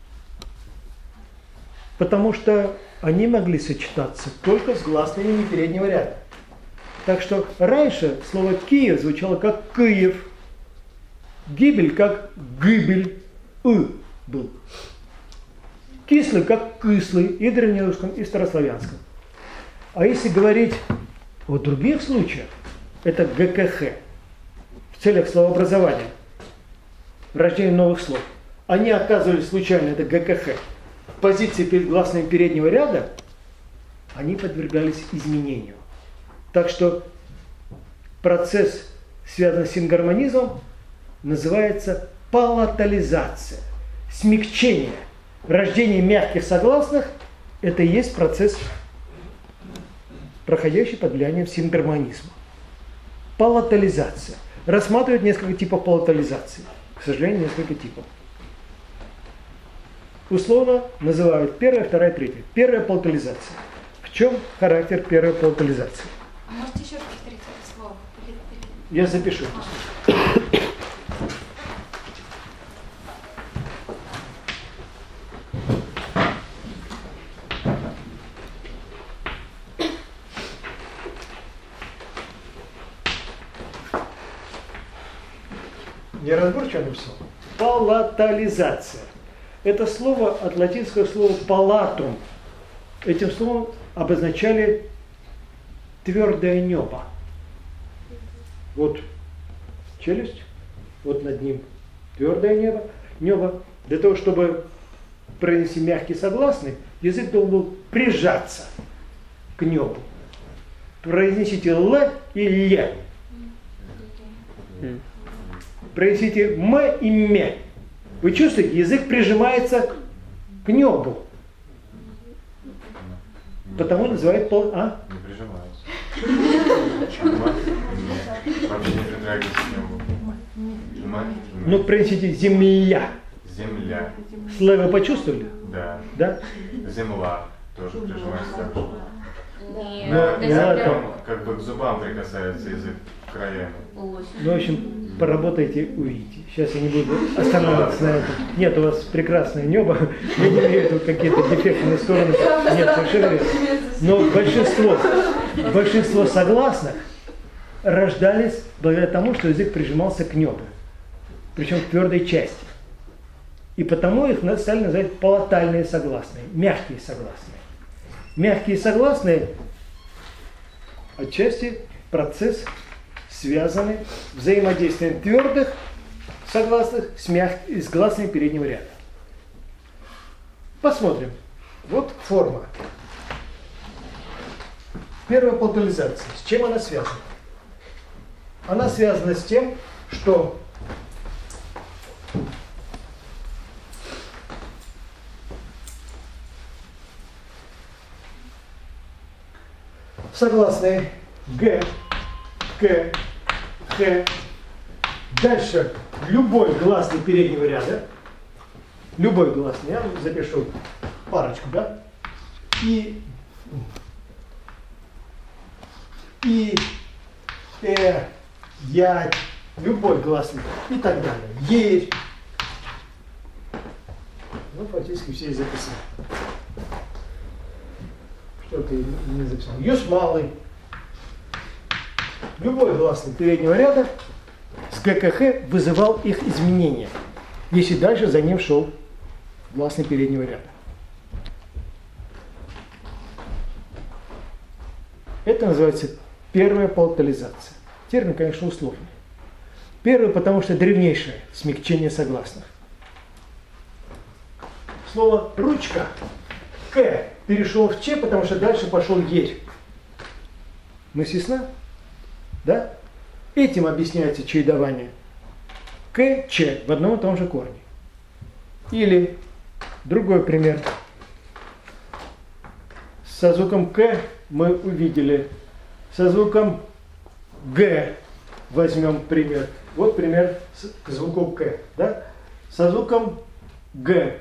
потому что они могли сочетаться только с гласными переднего ряда. Так что раньше слово Киев звучало как Киев, гибель как гибель, «ы» был. Кислый как кыслый и в древнерусском, и в старославянском. А если говорить о других случаях, это гэ ка ха в целях словообразования, рождения новых слов. Они оказывались случайно, это гэ ка ха, в позиции перед гласными переднего ряда, они подвергались изменению. Так что процесс, связанный с сингармонизмом, называется палатализация, смягчение. Рождение мягких согласных – это и есть процесс, проходящий под влиянием сингармонизма. Палатализация. Рассматривают несколько типов палатализации. К сожалению, несколько типов. Условно называют первая, вторая, третья. Первая палатализация. В чем характер первой палатализации? А можете еще раз повторить это слово? Я запишу. Неразборчиво написал. Палатализация. Это слово от латинского слова палатум. Этим словом обозначали твердое небо. Вот челюсть, вот над ним твердое небо, небо. Для того, чтобы произнести мягкий согласный, язык должен был прижаться к небу. Произнесите Л и Ле. Произнесите М и Ме. Вы чувствуете, язык прижимается к, к небу. Потому называют пол... А? Не прижимается. Вообще не притрагивается к небу. Ну, произнесите земля. Земля. Слэ вы почувствовали? Да. Да? Земля тоже прижимается так же. Не, Но до не надо земли. там- Как бы к зубам прикасается язык краями. Ну, в общем, поработайте, увидите. Сейчас я не буду останавливаться на этом. Нет, у вас прекрасное небо. Я не имею в виду какие-то дефектные стороны. Нет, совершенно верно. Но большинство, большинство согласных рождались благодаря тому, что язык прижимался к небу. Причем к твердой части. И потому их стали называть палатальные согласные, мягкие согласные. Мягкие согласные отчасти процесс, связанный взаимодействием твердых согласных с, мяг... с гласными переднего ряда. Посмотрим. Вот форма. Первая палатализация. С чем она связана? Она связана с тем, что согласные Г, К, Х. Дальше любой гласный переднего ряда, любой гласный, я запишу парочку, да? И, И, Э, Я, любой гласный и так далее. Е. Ну, фактически все и записали. Что-то не записал. Юс малый. Любой гласный переднего ряда с ГКХ вызывал их изменения, если дальше за ним шел гласный переднего ряда. Это называется первая палатализация. Термин, конечно, условный. Первый, потому что древнейшее смягчение согласных. Слово ручка К перешел в Ч, потому что дальше пошел Ерь. Мысль ясна? Да? Этим объясняется чередование К, Ч в одном и том же корне. Или другой пример. Со звуком К мы увидели. Со звуком Г возьмем пример. Вот пример к звуку К. Да? Со звуком Г.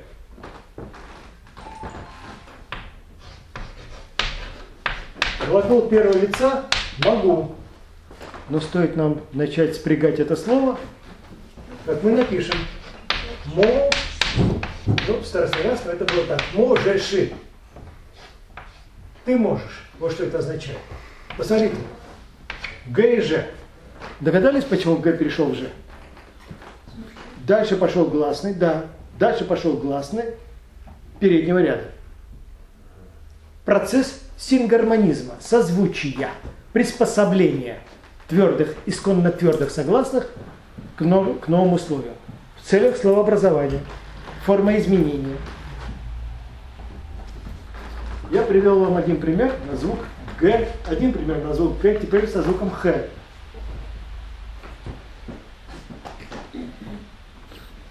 Глагол первого лица могу. Но стоит нам начать спрягать это слово, как мы напишем. Мо, ну, в старославянском это было так. Можешь. Ты можешь. Вот что это означает. Посмотрите. Г и Ж. Догадались, почему Г перешел в Ж? Дальше пошел гласный, да. Дальше пошел гласный переднего ряда. Процесс сингармонизма, созвучия, приспособления твердых, исконно твердых согласных к, нов, к новым условиям. В целях словообразования, формоизменения. Я привел вам один пример на звук Г, один пример на звук Г, теперь со звуком Х.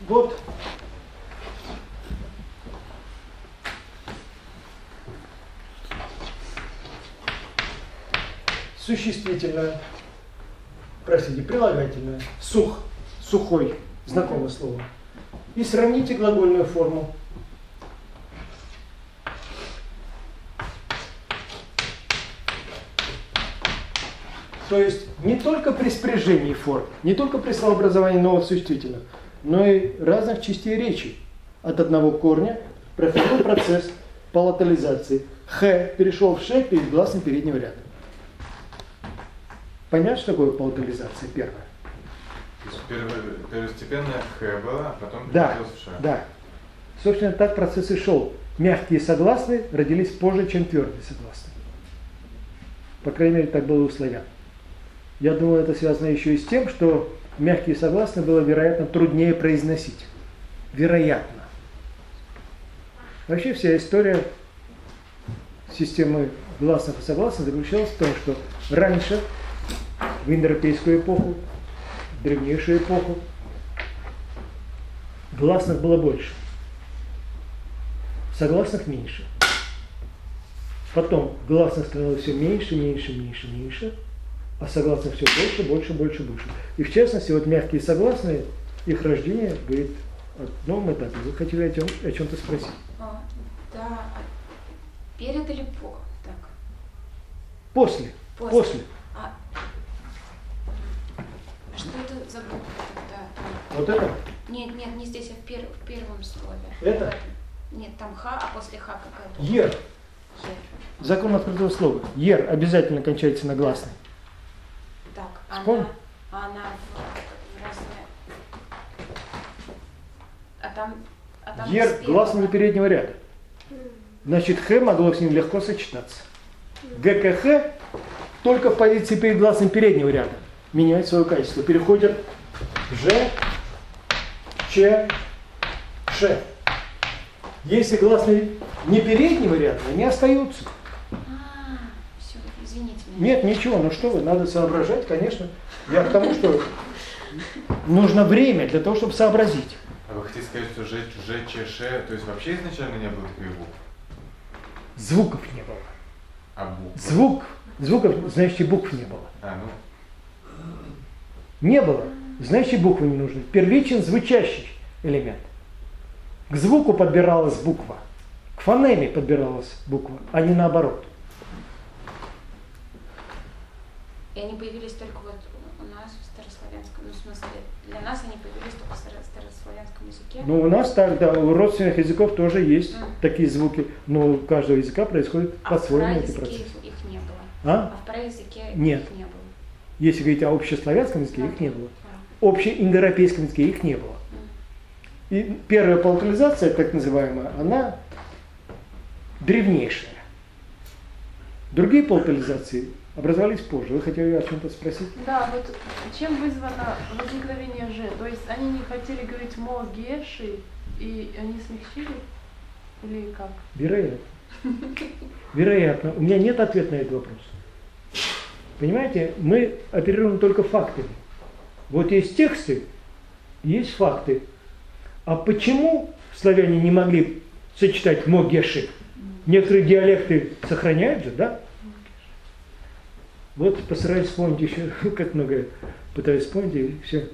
Вот существительное, простите, прилагательное, сух, сухой, знакомое слово. И сравните глагольную форму. То есть не только при спряжении форм, не только при словообразовании новых существительных, но и разных частей речи. От одного корня проходил процесс палатализации. Х перешел в Ш перед гласным переднего ряда. Понятно, что такое палатализация первая? То есть перв- первостепенная Х была, а потом Да, превратилась в Ш. да. Собственно, так процесс и шел. Мягкие согласные родились позже, чем твердые согласные. По крайней мере, так было у славян. Я думаю, это связано еще и с тем, что мягкие согласные было, вероятно, труднее произносить. Вероятно. Вообще вся история системы гласных и согласных заключалась в том, что раньше, в индоевропейскую эпоху, в древнейшую эпоху, гласных было больше, согласных меньше. Потом гласных становилось все меньше, меньше, меньше, меньше, а согласных все больше, больше, больше, больше. И в частности, вот мягкие согласные, их рождение будет от новом этапе. Вы хотели о, чем, о чем-то спросить? А, да, а перед или по? Так. После. После. После. А, а что это за буква тогда? Вот это? Нет, нет, не здесь, а в, пер, в первом слове. Это? Нет, там ха, а после ха какая буква? Ер. Ер. Закон открытого слова. Ер обязательно кончается на гласной. Так, Вспомни. она, она в, в разные... А там... А там Ер с гласный первого. переднего ряда. Значит, Х могло с ним легко сочетаться. ГКХ только в позиции перед гласным переднего ряда меняет свое качество. Переходит в Ж, Ч, Ш. Если гласные не переднего ряда, они остаются. А, все, извините меня. Нет, ничего, ну что вы, надо соображать, конечно. Я к тому, что нужно время для того, чтобы сообразить. А вы хотите сказать, что Ж, Ж, Ч, Ш, то есть вообще изначально не было таких букв? Звуков не было. А букв? Звук, звуков, значит, и букв не было. А, ну, Не было, значит, буквы не нужны. Первичен звучащий элемент. К звуку подбиралась буква, к фонеме подбиралась буква, а не наоборот. И они появились только вот у нас в старославянском, ну, в смысле, для нас они появились только в старо- старославянском языке. Ну, у нас так, да, у родственных языков тоже есть Mm. такие звуки, но у каждого языка происходит а в по-своему эти праязыке процессы. их, их не было. А? А в праязыке Нет. их не было. Если говорить о общеславянском языке, их не было. А. Общеиндоевропейском языке их не было. И первая палатализация, так называемая, она древнейшая. Другие палатализации образовались позже. Вы хотели о чем-то спросить? Да, вот чем вызвано возникновение «ж»? То есть они не хотели говорить «мо-ге-ши», и они смягчили? Или как? Вероятно. Вероятно. У меня нет ответа на этот вопрос. Понимаете, мы оперируем только фактами. Вот есть тексты, есть факты. А почему славяне не могли сочетать мо-ге-ши? Некоторые диалекты сохраняют же, да? Вот постараюсь вспомнить еще, как много пытаюсь вспомнить, и все.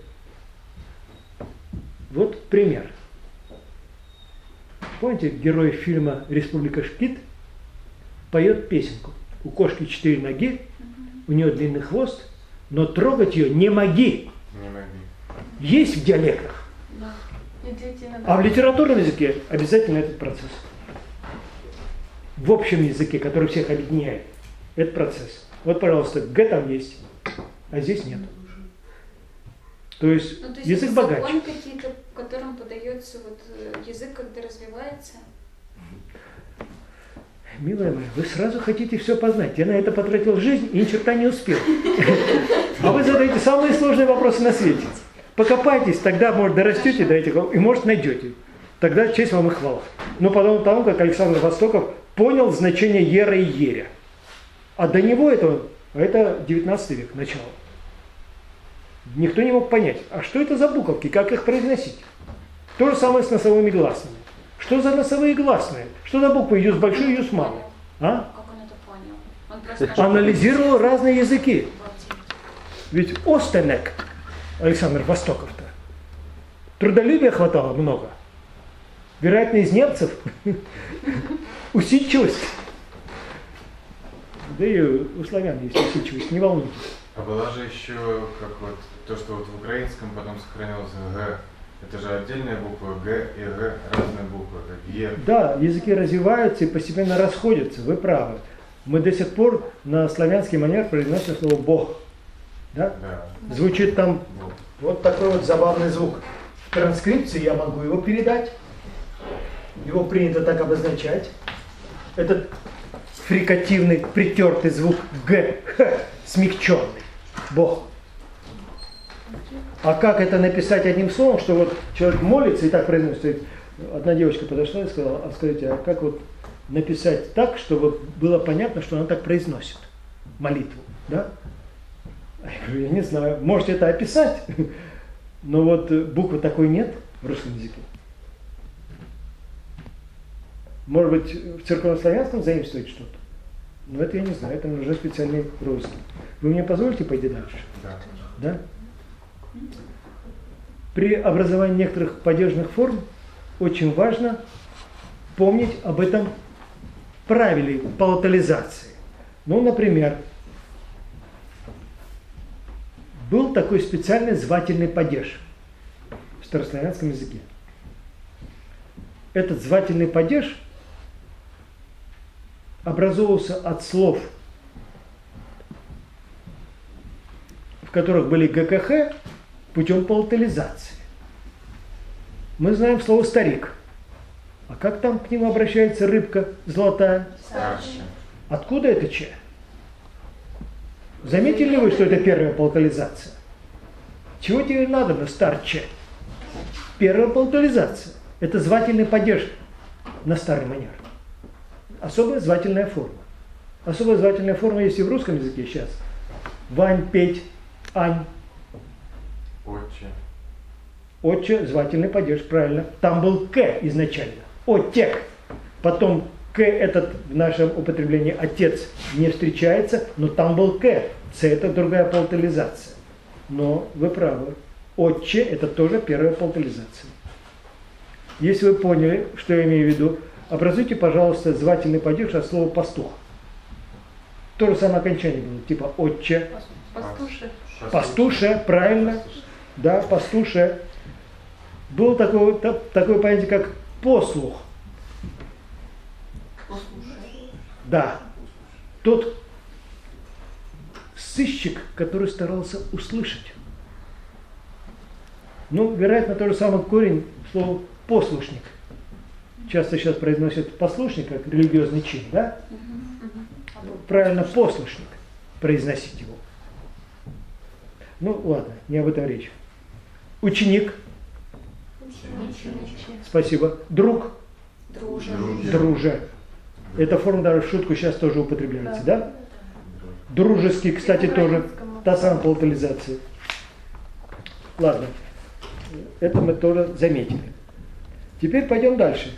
Вот пример. Помните, герой фильма «Республика Шкит» поет песенку. У кошки четыре ноги, у нее длинный хвост, но трогать ее не моги. не могли. Есть в диалектах. Да. И дети иногда... А в литературном языке обязательно этот процесс. В общем языке, который всех объединяет, этот процесс. Вот, пожалуйста, Г там есть, а здесь нет. То есть, Ну, то есть язык это богаче. закон какие-то, которым подается вот э, язык, когда развивается. Милая моя, вы сразу хотите все познать. Я на это потратил жизнь и ни черта не успел. А вы задаете самые сложные вопросы на свете. Покопайтесь, тогда, может, дорастете до этих и, может, найдете. Тогда честь вам и хвала. Но потом тому, как Александр Востоков понял значение ера и еря. А до него это, это девятнадцатый век, начало. Никто не мог понять, а что это за буковки, как их произносить. То же самое с носовыми гласными. Что за носовые гласные? Что за буквы ю с большой, ю с малой? А? Как он это понял? Он просто Анализировал разные языки. Ведь Остенек, Александр Востоков-то, трудолюбия хватало много. Вероятно, из немцев усидчивость. Да и у славян есть усидчивость, не волнуйтесь. А была же еще, как вот, то, что вот в украинском потом сохранилось Г. Это же отдельная буква Г и Г, разные буквы, как Е. Да, языки развиваются и постепенно расходятся, вы правы. Мы до сих пор на славянский манер произносим слово «бог». Да? Да. Звучит там Бог. вот такой вот забавный звук. В транскрипции я могу его передать. Его принято так обозначать. Этот фрикативный, притертый звук Г, Х, смягченный. Бог. А как это написать одним словом, что вот человек молится и так произносит? Одна девочка подошла и сказала: а скажите, а как вот написать так, чтобы было понятно, что она так произносит молитву, да? А я говорю, я не знаю, можете это описать, но вот буквы такой нет в русском языке. Может быть, в церковнославянском заимствует что-то, но это я не знаю, это нужен специальный русский. Вы мне позволите пойти дальше? Да. Да? При образовании некоторых падежных форм очень важно помнить об этом правиле палатализации. Ну, например, был такой специальный звательный падеж в старославянском языке. Этот звательный падеж образовывался от слов, в которых были ГКХ, путем палатализации. Мы знаем слово «старик». А как там к нему обращается рыбка золотая? Старше. Откуда это «че»? Заметили ли вы, что это первая палатализация? Чего тебе надо, на старче? Первая палатализация. Это звательный падеж на старый манер. Особая звательная форма. Особая звательная форма есть и в русском языке сейчас. Вань, Петь, Ань. Отче. Отче, звательный падеж, правильно. Там был К изначально. Отек. Потом К этот в нашем употреблении отец не встречается, но там был К. С это другая палтализация. Но вы правы. Отче это тоже первая палтализация. Если вы поняли, что я имею в виду, образуйте, пожалуйста, звательный падеж от слова пастух. То же самое окончание было, типа отче. Пастуши. Пастуше, правильно. Да, пастуше. Было такое, такое понятие, как послух. Да. Тот сыщик, который старался услышать. Ну, вероятно, то же самое корень слова послушник. Часто сейчас произносят послушник как религиозный чин, да? Правильно, послушник. Произносить его. Ну, ладно, не об этом речь. Ученик. Спасибо. Друг. Друже. Друже. Эта форма даже в шутку сейчас тоже употребляется, да? да? Дружеский, кстати, тоже та самая палтализация. Ладно, это мы тоже заметили. Теперь пойдем дальше.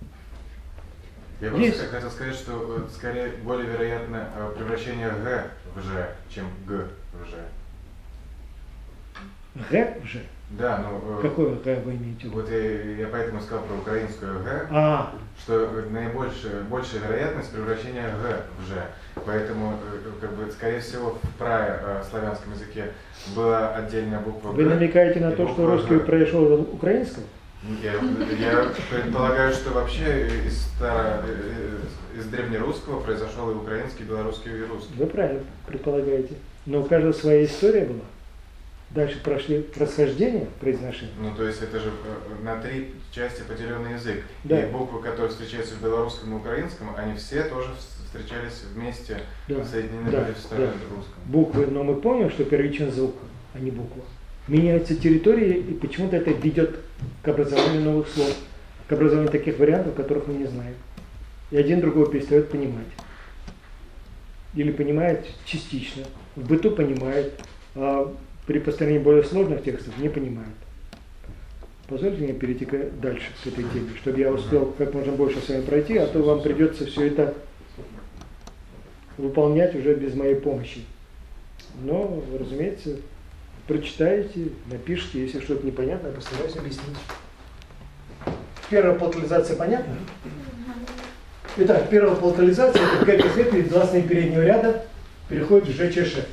Я Есть. просто хотел сказать, что вот, скорее более вероятно превращение Г в Ж, чем Г в Ж. Г в Ж? Да, ну... Какое Г вы имеете в виду? Вот я, я поэтому сказал про украинскую Г, А. что наибольшая большая вероятность превращения Г в Ж. Поэтому, как бы, скорее всего, в праславянском языке была отдельная буква Г. Вы намекаете на то, что русский Г. произошел от украинского? Я, я предполагаю, что вообще из, старо, из древнерусского произошел и украинский, и белорусский, и русский. Вы правильно предполагаете. Но у каждого своя история была. Дальше прошли расхождения произношения. Ну, то есть это же на три части поделенный язык. Да. И буквы, которые встречаются в белорусском и украинском, они все тоже встречались вместе, Да. соединены Да. были в старом Да. русском. Буквы, но мы помним, что первичен звук, а не буква. Меняется территория, и почему-то это ведет к образованию новых слов, к образованию таких вариантов, которых мы не знаем. И один другого перестает понимать. Или понимает частично, в быту понимает, а при построении более сложных текстов не понимает. Позвольте мне перейти дальше к этой теме, чтобы я успел как можно больше с вами пройти, а то вам придется все это выполнять уже без моей помощи. Но, разумеется, прочитаете, напишите, если что-то непонятно, я постараюсь объяснить. Первая полтализация понятна? Итак, первая полтализация – это как известно, гласные переднего ряда переходит в ЖЧШ.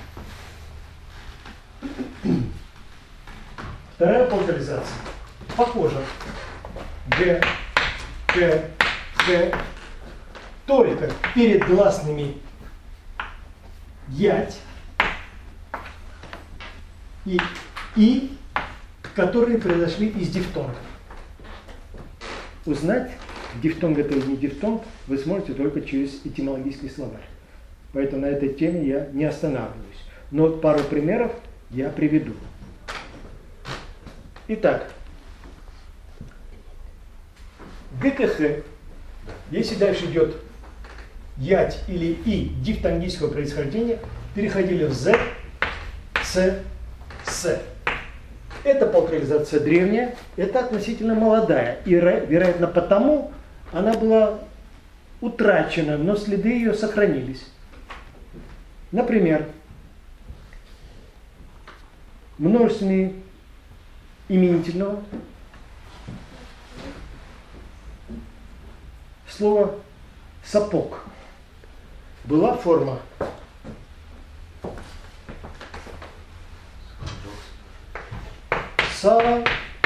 Вторая полтализация похожа. Г, К, Х. Только перед гласными ять и И, которые произошли из дифтонга. Узнать, дифтонг это или не дифтонг, вы сможете только через этимологический словарь. Поэтому на этой теме я не останавливаюсь. Но пару примеров я приведу. Итак, ГКХ, если дальше идет ять или И дифтонгического происхождения, переходили в З, С, С. Эта полтализация древняя, это относительно молодая. И, вероятно, потому она была утрачена, но следы ее сохранились. Например, множественный именительного слово сапог была форма сапози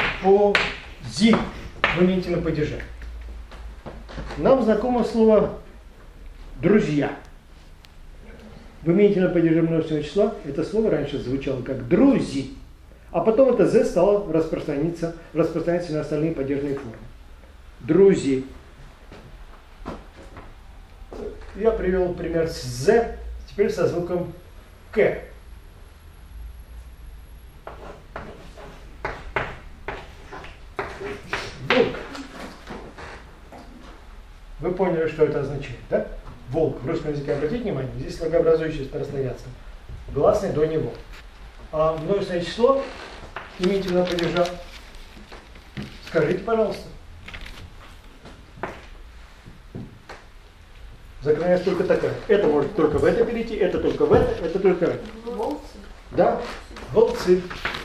в именительном падеже. Нам знакомо слово друзья. В именительном падеже множественного числа это слово раньше звучало как друзи, а потом это «з» стало распространяться, распространяться на остальные падежные формы. Друзи. Я привел пример с «з», теперь со звуком «к». Волк. Вы поняли, что это означает, да? Волк. В русском языке, обратите внимание, здесь слогообразующий старославянский. Гласный до него. А множественное число именительного падежа, скажите, пожалуйста. Закономерность только такая. Это может только в это перейти, это только в это, это только в это. Волцы? Да, волцы.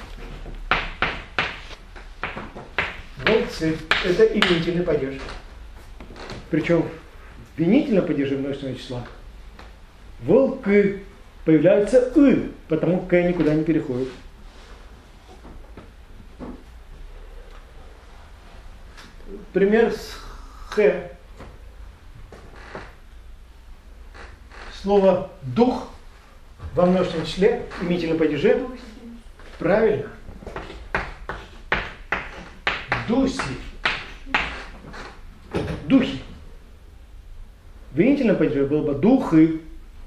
Волцы. Это именительный падеж. Причем в винительном падеже множественного числа волки появляется «ы», потому «к» никуда не переходит. Пример с «х». Слово «дух» во множественном числе, именительном падеже. Правильно. Дуси. Духи. В именительном падеже было бы «духы».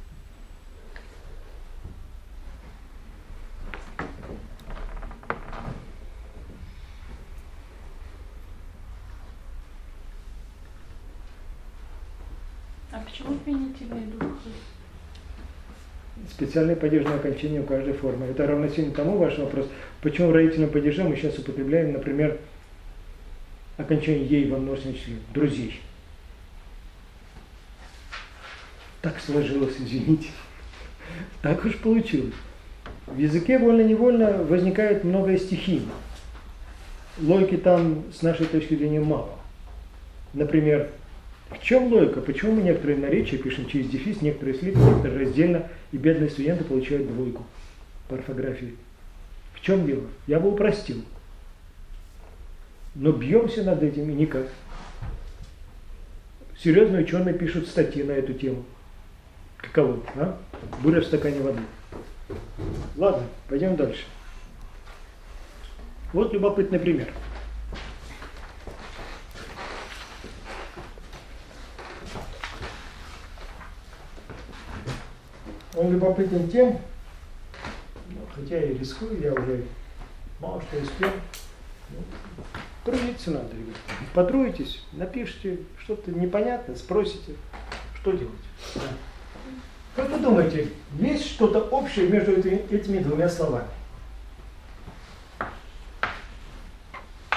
А почему винительные духи? Специальное падежное окончание у каждой формы. Это равносильно тому ваш вопрос, почему в родительном падеже мы сейчас употребляем, например, окончание «ей» во множественном числе, друзей. Так сложилось, извините. Так уж получилось. В языке вольно-невольно возникает многое стихийно. Логики там, с нашей точки зрения, мало. Например, в чем логика? Почему мы некоторые наречия пишем через дефис, некоторые слитно, некоторые раздельно, и бедные студенты получают двойку по орфографии? В чем дело? Я бы упростил. Но бьемся над этим и никак. Серьезные ученые пишут статьи на эту тему. Каково, а? Буря в стакане воды. Ладно, пойдем дальше. Вот любопытный пример. Он любопытен тем, хотя и рискую, я уже мало что успел. Трудиться надо, ребята. Потруетесь, напишите что-то непонятное, спросите, что делать. Да. Как вы думаете, есть что-то общее между этими, этими двумя словами?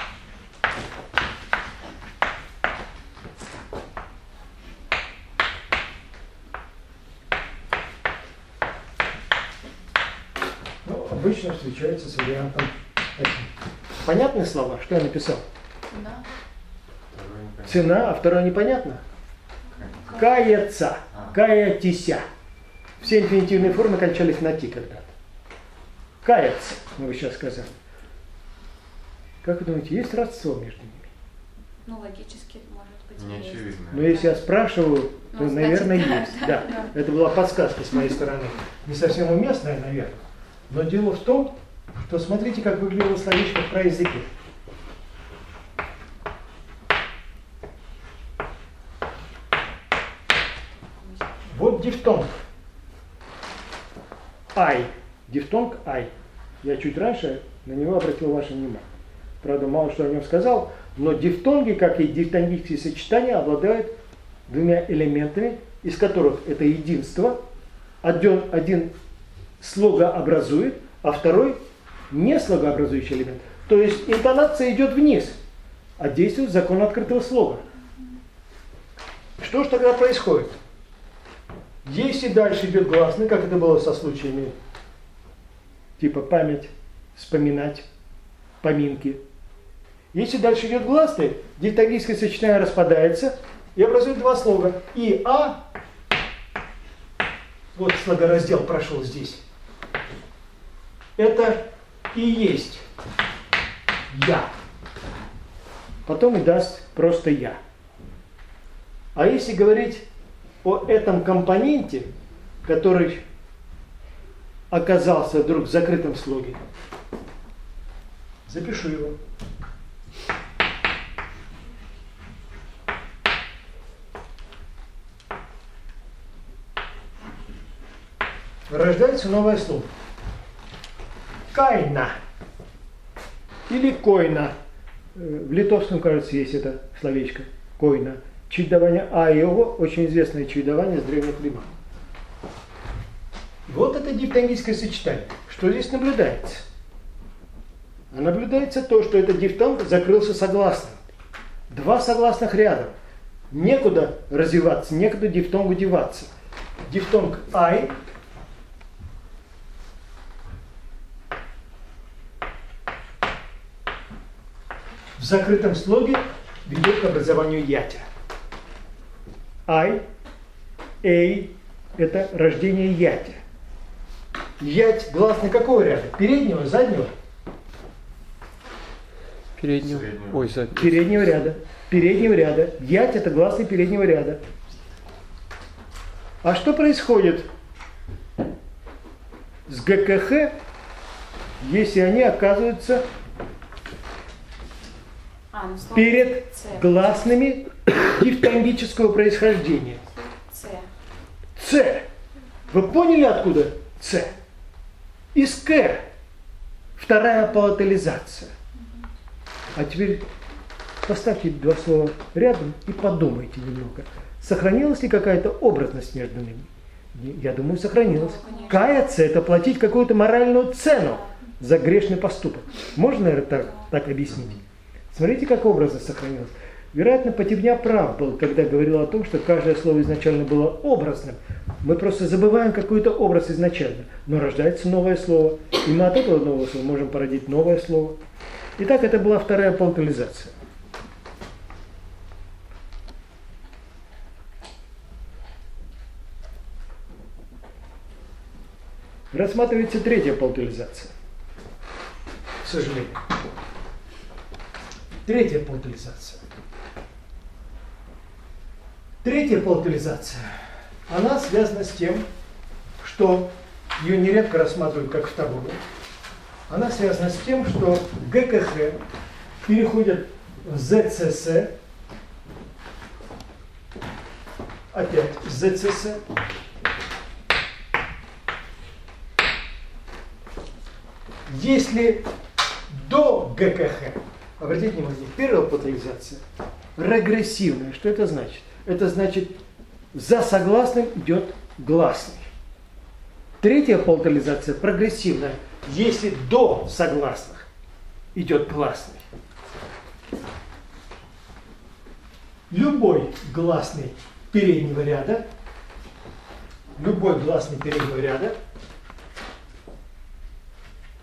обычно встречается с вариантом один. Понятные слова, что я написал? Да. Цена, а второе непонятно? Каяться, каятися. Все инфинитивные формы кончались на ти когда-то. Каяться, мы бы сейчас сказали. Как вы думаете, есть родство между ними? Ну, логически, может быть, Не есть. очевидно. Но если я спрашиваю, то, Ну, наверное, значит, да, есть. да, Да. да. Это была подсказка с моей стороны. Не совсем уместная, наверное. Но дело в том, что смотрите, как выглядело словечко в праязыке. Вот дифтонг. Ай. Дифтонг ай. Я чуть раньше на него обратил ваше внимание. Правда, мало что о нем сказал, но дифтонги, как и дифтонгические сочетания, обладают двумя элементами, из которых это единство. Один, один слогообразует, а второй не слогообразующий элемент. То есть интонация идет вниз, а действует закон открытого слога. Что же тогда происходит? Если дальше идет гласный, как это было со случаями типа память, вспоминать, поминки. Если дальше идет гласный, дифтонгическое сочетание распадается и образует два слога. И а, вот слогораздел прошел здесь, это и есть я. Потом и даст просто я. А если говорить о этом компоненте, который оказался вдруг в закрытом слоге, запишу его. Рождается новое слово. Кайна. Или койна. В литовском, кажется, есть это словечко. Койна. Чередование а и о, очень известное чередование с древних времен. Вот это дифтонгическое сочетание. Что здесь наблюдается? А наблюдается то, что этот дифтонг закрылся согласным. Два согласных рядом. Некуда развиваться, некуда дифтонгу деваться. Дифтонг ай в закрытом слоге ведет к образованию ятя. Ай, эй – это рождение ятя. Ять гласный какого ряда? Переднего, заднего? Переднего. Среднего. Ой, заднего. Переднего ряда. Переднего ряда. Ять – это гласный переднего ряда. А что происходит с ГКХ, если они оказываются А, ну, слово перед Ц. гласными дифтонгического происхождения? Ц. Ц. Вы поняли, откуда Ц? Из К. Вторая палатализация. А теперь поставьте два слова рядом и подумайте немного. Сохранилась ли какая-то образность между ними? Я думаю, сохранилась. Ну, Каяться – это платить какую-то моральную цену за грешный поступок. Можно, наверное, так, так объяснить? Смотрите, как образность сохранилась. Вероятно, Потебня прав был, когда говорил о том, что каждое слово изначально было образным. Мы просто забываем какой-то образ изначально. Но рождается новое слово. И мы от этого нового слова можем породить новое слово. Итак, это была вторая палтализация. Рассматривается третья палтализация. К сожалению. Третья палтализация. Третья палтализация, она связана с тем, что ее нередко рассматривают как вторую. Она связана с тем, что ГКХ переходит в ЗЦС, опять ЗЦС, если до ГКХ, обратите внимание, первая палтализация регрессивная. Что это значит? Это значит, за согласным идет гласный. Третья палтализация прогрессивная. Если до согласных идет гласный. Любой гласный переднего ряда, любой гласный переднего ряда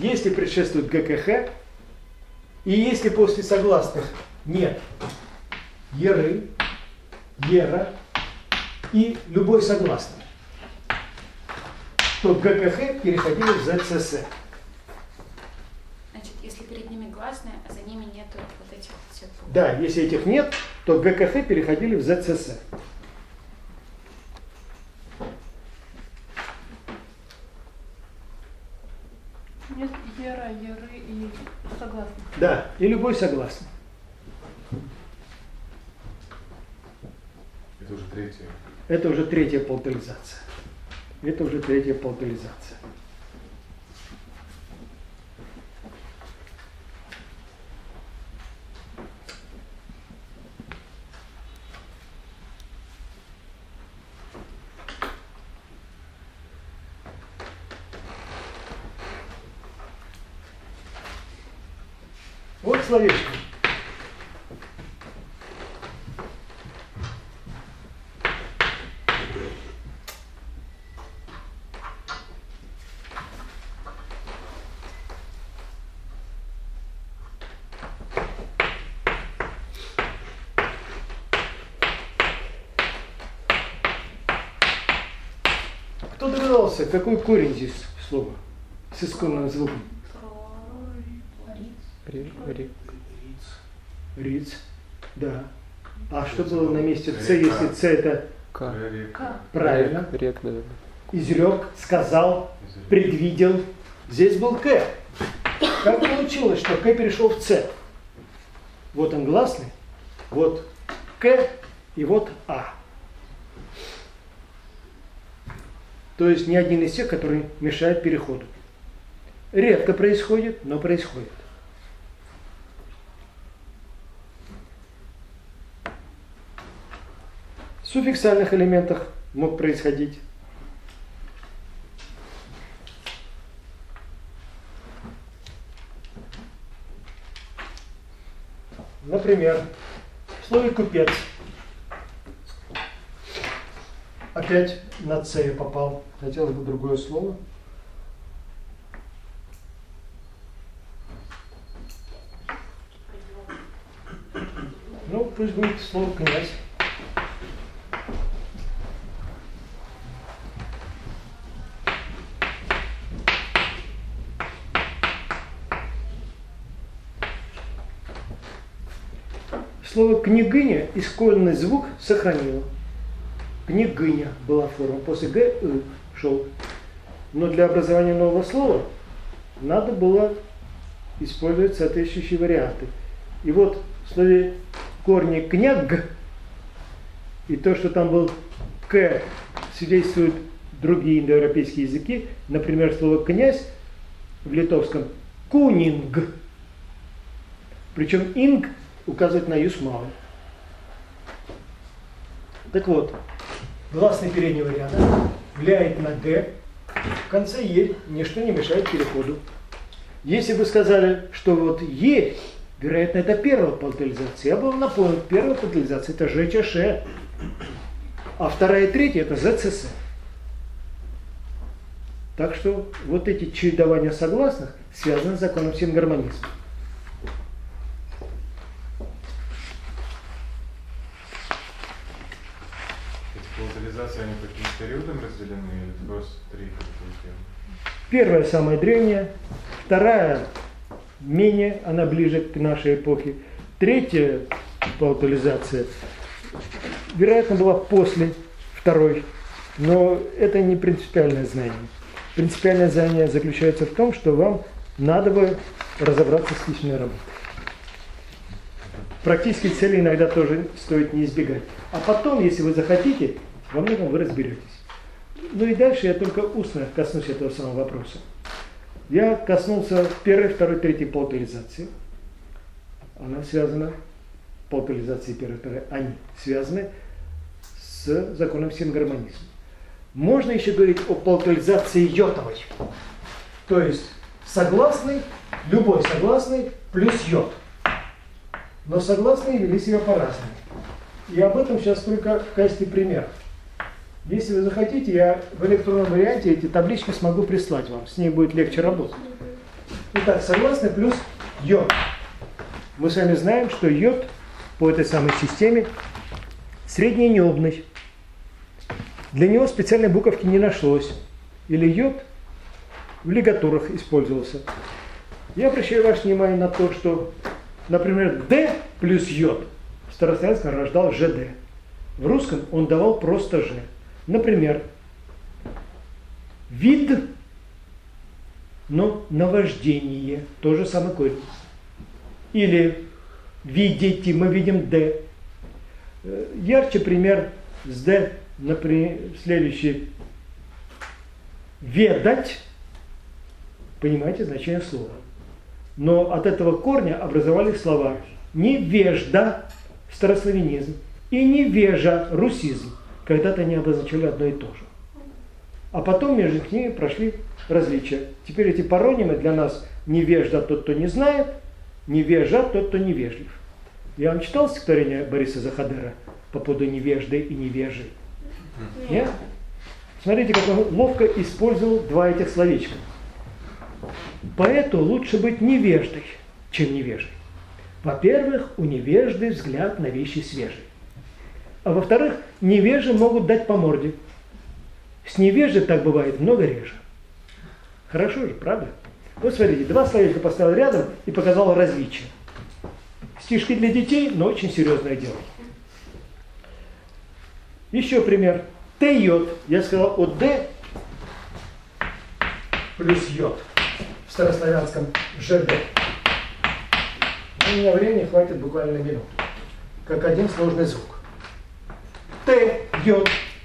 если предшествует ГКХ, и если после согласных нет еры, ера и любой согласный, то ГКХ переходили в ЗЦС. Значит, если перед ними гласная, а за ними нету вот этих всех букв. Да, если этих нет, то ГКХ переходили в ЗЦС. Нет ера, еры и согласных. Да, и любой согласный. Это уже третье. Это уже третья полтализация. Это уже третья полтализация. Вот словечко. Кто догадался, какой корень здесь слова с исконным звуком? Риц. Да. А что было на месте С, если С это К. правильно? Рек, рек, наверное. Изрек, сказал, предвидел. Здесь был К. Как получилось, что К перешел в С? Вот он гласный, вот К и вот А. То есть ни один из тех, которые мешают переходу. Редко происходит, но происходит. В суффиксальных элементах мог происходить. Например, в слове «купец». Опять на «ц» я попал. Хотелось бы другое слово. Ну, пусть будет слово «князь». Слово «княгиня» исконный звук сохранило. Княгиня была форма, после «г» «ы» шел. Но для образования нового слова надо было использовать соответствующие варианты. И вот в слове корне «княг» и то, что там был «к», свидетельствуют другие индоевропейские языки. Например, слово «князь» в литовском «кунинг». Причем «инг» указывает на юс малый. Так вот, гласный переднего ряда влияет на «г», в конце «е» ничто не мешает переходу. Если бы сказали, что вот «е», вероятно, это первая полтализация, я бы вам напомнил, первая полтализация это «ж», а вторая и третья это «зцс». Так что вот эти чередования согласных связаны с законом сингармонизма. Полтализации, они каким периодом разделены или просто три какие-то? Первая самая древняя, вторая менее, она ближе к нашей эпохе. Третья полтализация, вероятно, была после второй, но это не принципиальное знание. Принципиальное знание заключается в том, что вам надо бы разобраться с личной работой. Практические цели иногда тоже стоит не избегать. А потом, если вы захотите, во многом вы разберетесь. Ну и дальше я только устно коснусь этого самого вопроса. Я коснулся первой, второй, третьей полтализации. Она связана, полтализации первой, второй, они связаны с законом сингармонизма. Можно еще говорить о полтализации йотовой. То есть согласный, любой согласный плюс йод. Но согласные вели себя по-разному. И об этом сейчас только в качестве примера. Если вы захотите, я в электронном варианте эти таблички смогу прислать вам. С ней будет легче работать. Итак, согласный плюс йод. Мы с вами знаем, что йод по этой самой системе средненеобный. Для него специальной буковки не нашлось. Или йод в лигатурах использовался. Я обращаю ваше внимание на то, что, например, Д плюс йод в старославянском рождал ЖД. В русском он давал просто Ж. Например, вид, но наваждение, то же самое корень. Или видите, мы видим Д. Ярче пример с Д, например, следующий. Ведать, понимаете значение слова. Но от этого корня образовались слова невежда, старославянизм, и невежа, русизм. Когда-то они обозначали одно и то же. А потом между ними прошли различия. Теперь эти паронимы для нас невежда тот, кто не знает, невежа тот, кто невежлив. Я вам читал стихотворение Бориса Захадера по поводу невежды и невежи? Нет? Смотрите, как он ловко использовал два этих словечка. Поэту лучше быть невеждой, чем невежей. Во-первых, у невежды взгляд на вещи свежий. А во-вторых, невежи могут дать по морде. С невежей так бывает много реже. Хорошо же, правда? Вот смотрите, два словечка поставил рядом и показал различия. Стишки для детей, но очень серьезное дело. Еще пример. Т йод. Я сказал о Д плюс йод. В старославянском ЖД. У меня времени хватит буквально на минуту. Как один сложный звук. Т йод.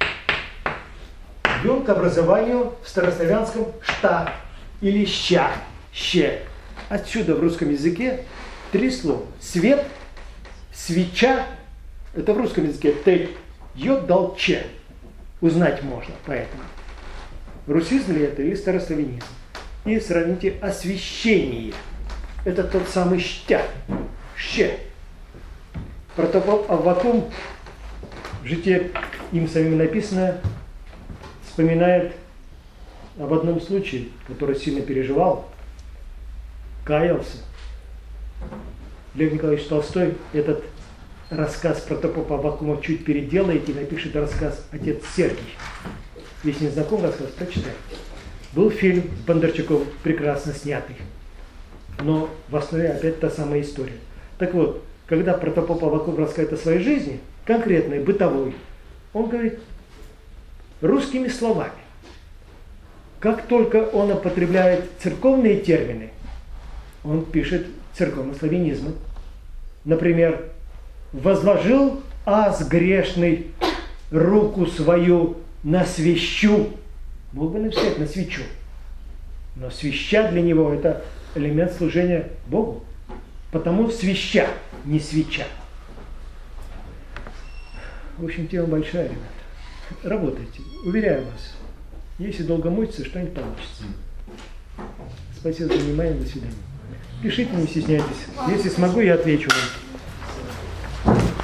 Йод к образованию в старославянском шта или ща, ще. Отсюда в русском языке три слова. Свет, свеча, это в русском языке Т йод дал че. Узнать можно поэтому. Русизм ли это или старославянизм? И сравните освещение. Это тот самый штя, ще. Протопоп Аввакум в житии им самим написано, вспоминает об одном случае, который сильно переживал, каялся. Лев Николаевич Толстой этот рассказ протопопа Аввакума чуть переделает и напишет рассказ «Отец Сергий». Если не знаком рассказ, прочитайте. Был фильм с Бондарчуком, прекрасно снятый. Но в основе опять та самая история. Так вот, когда протопоп Аввакум рассказывает о своей жизни, конкретной, бытовой, он говорит русскими словами. Как только он употребляет церковные термины, он пишет церковнославянизмы. Например, возложил аз грешный руку свою на свещу. Мог бы написать на свечу. Но свеща для него это элемент служения Богу. Потому свеща, не свеча. В общем, тема большая, ребята. Работайте. Уверяю вас, если долго мучиться, что-нибудь получится. Спасибо за внимание. До свидания. Пишите, не стесняйтесь. Если смогу, я отвечу вам.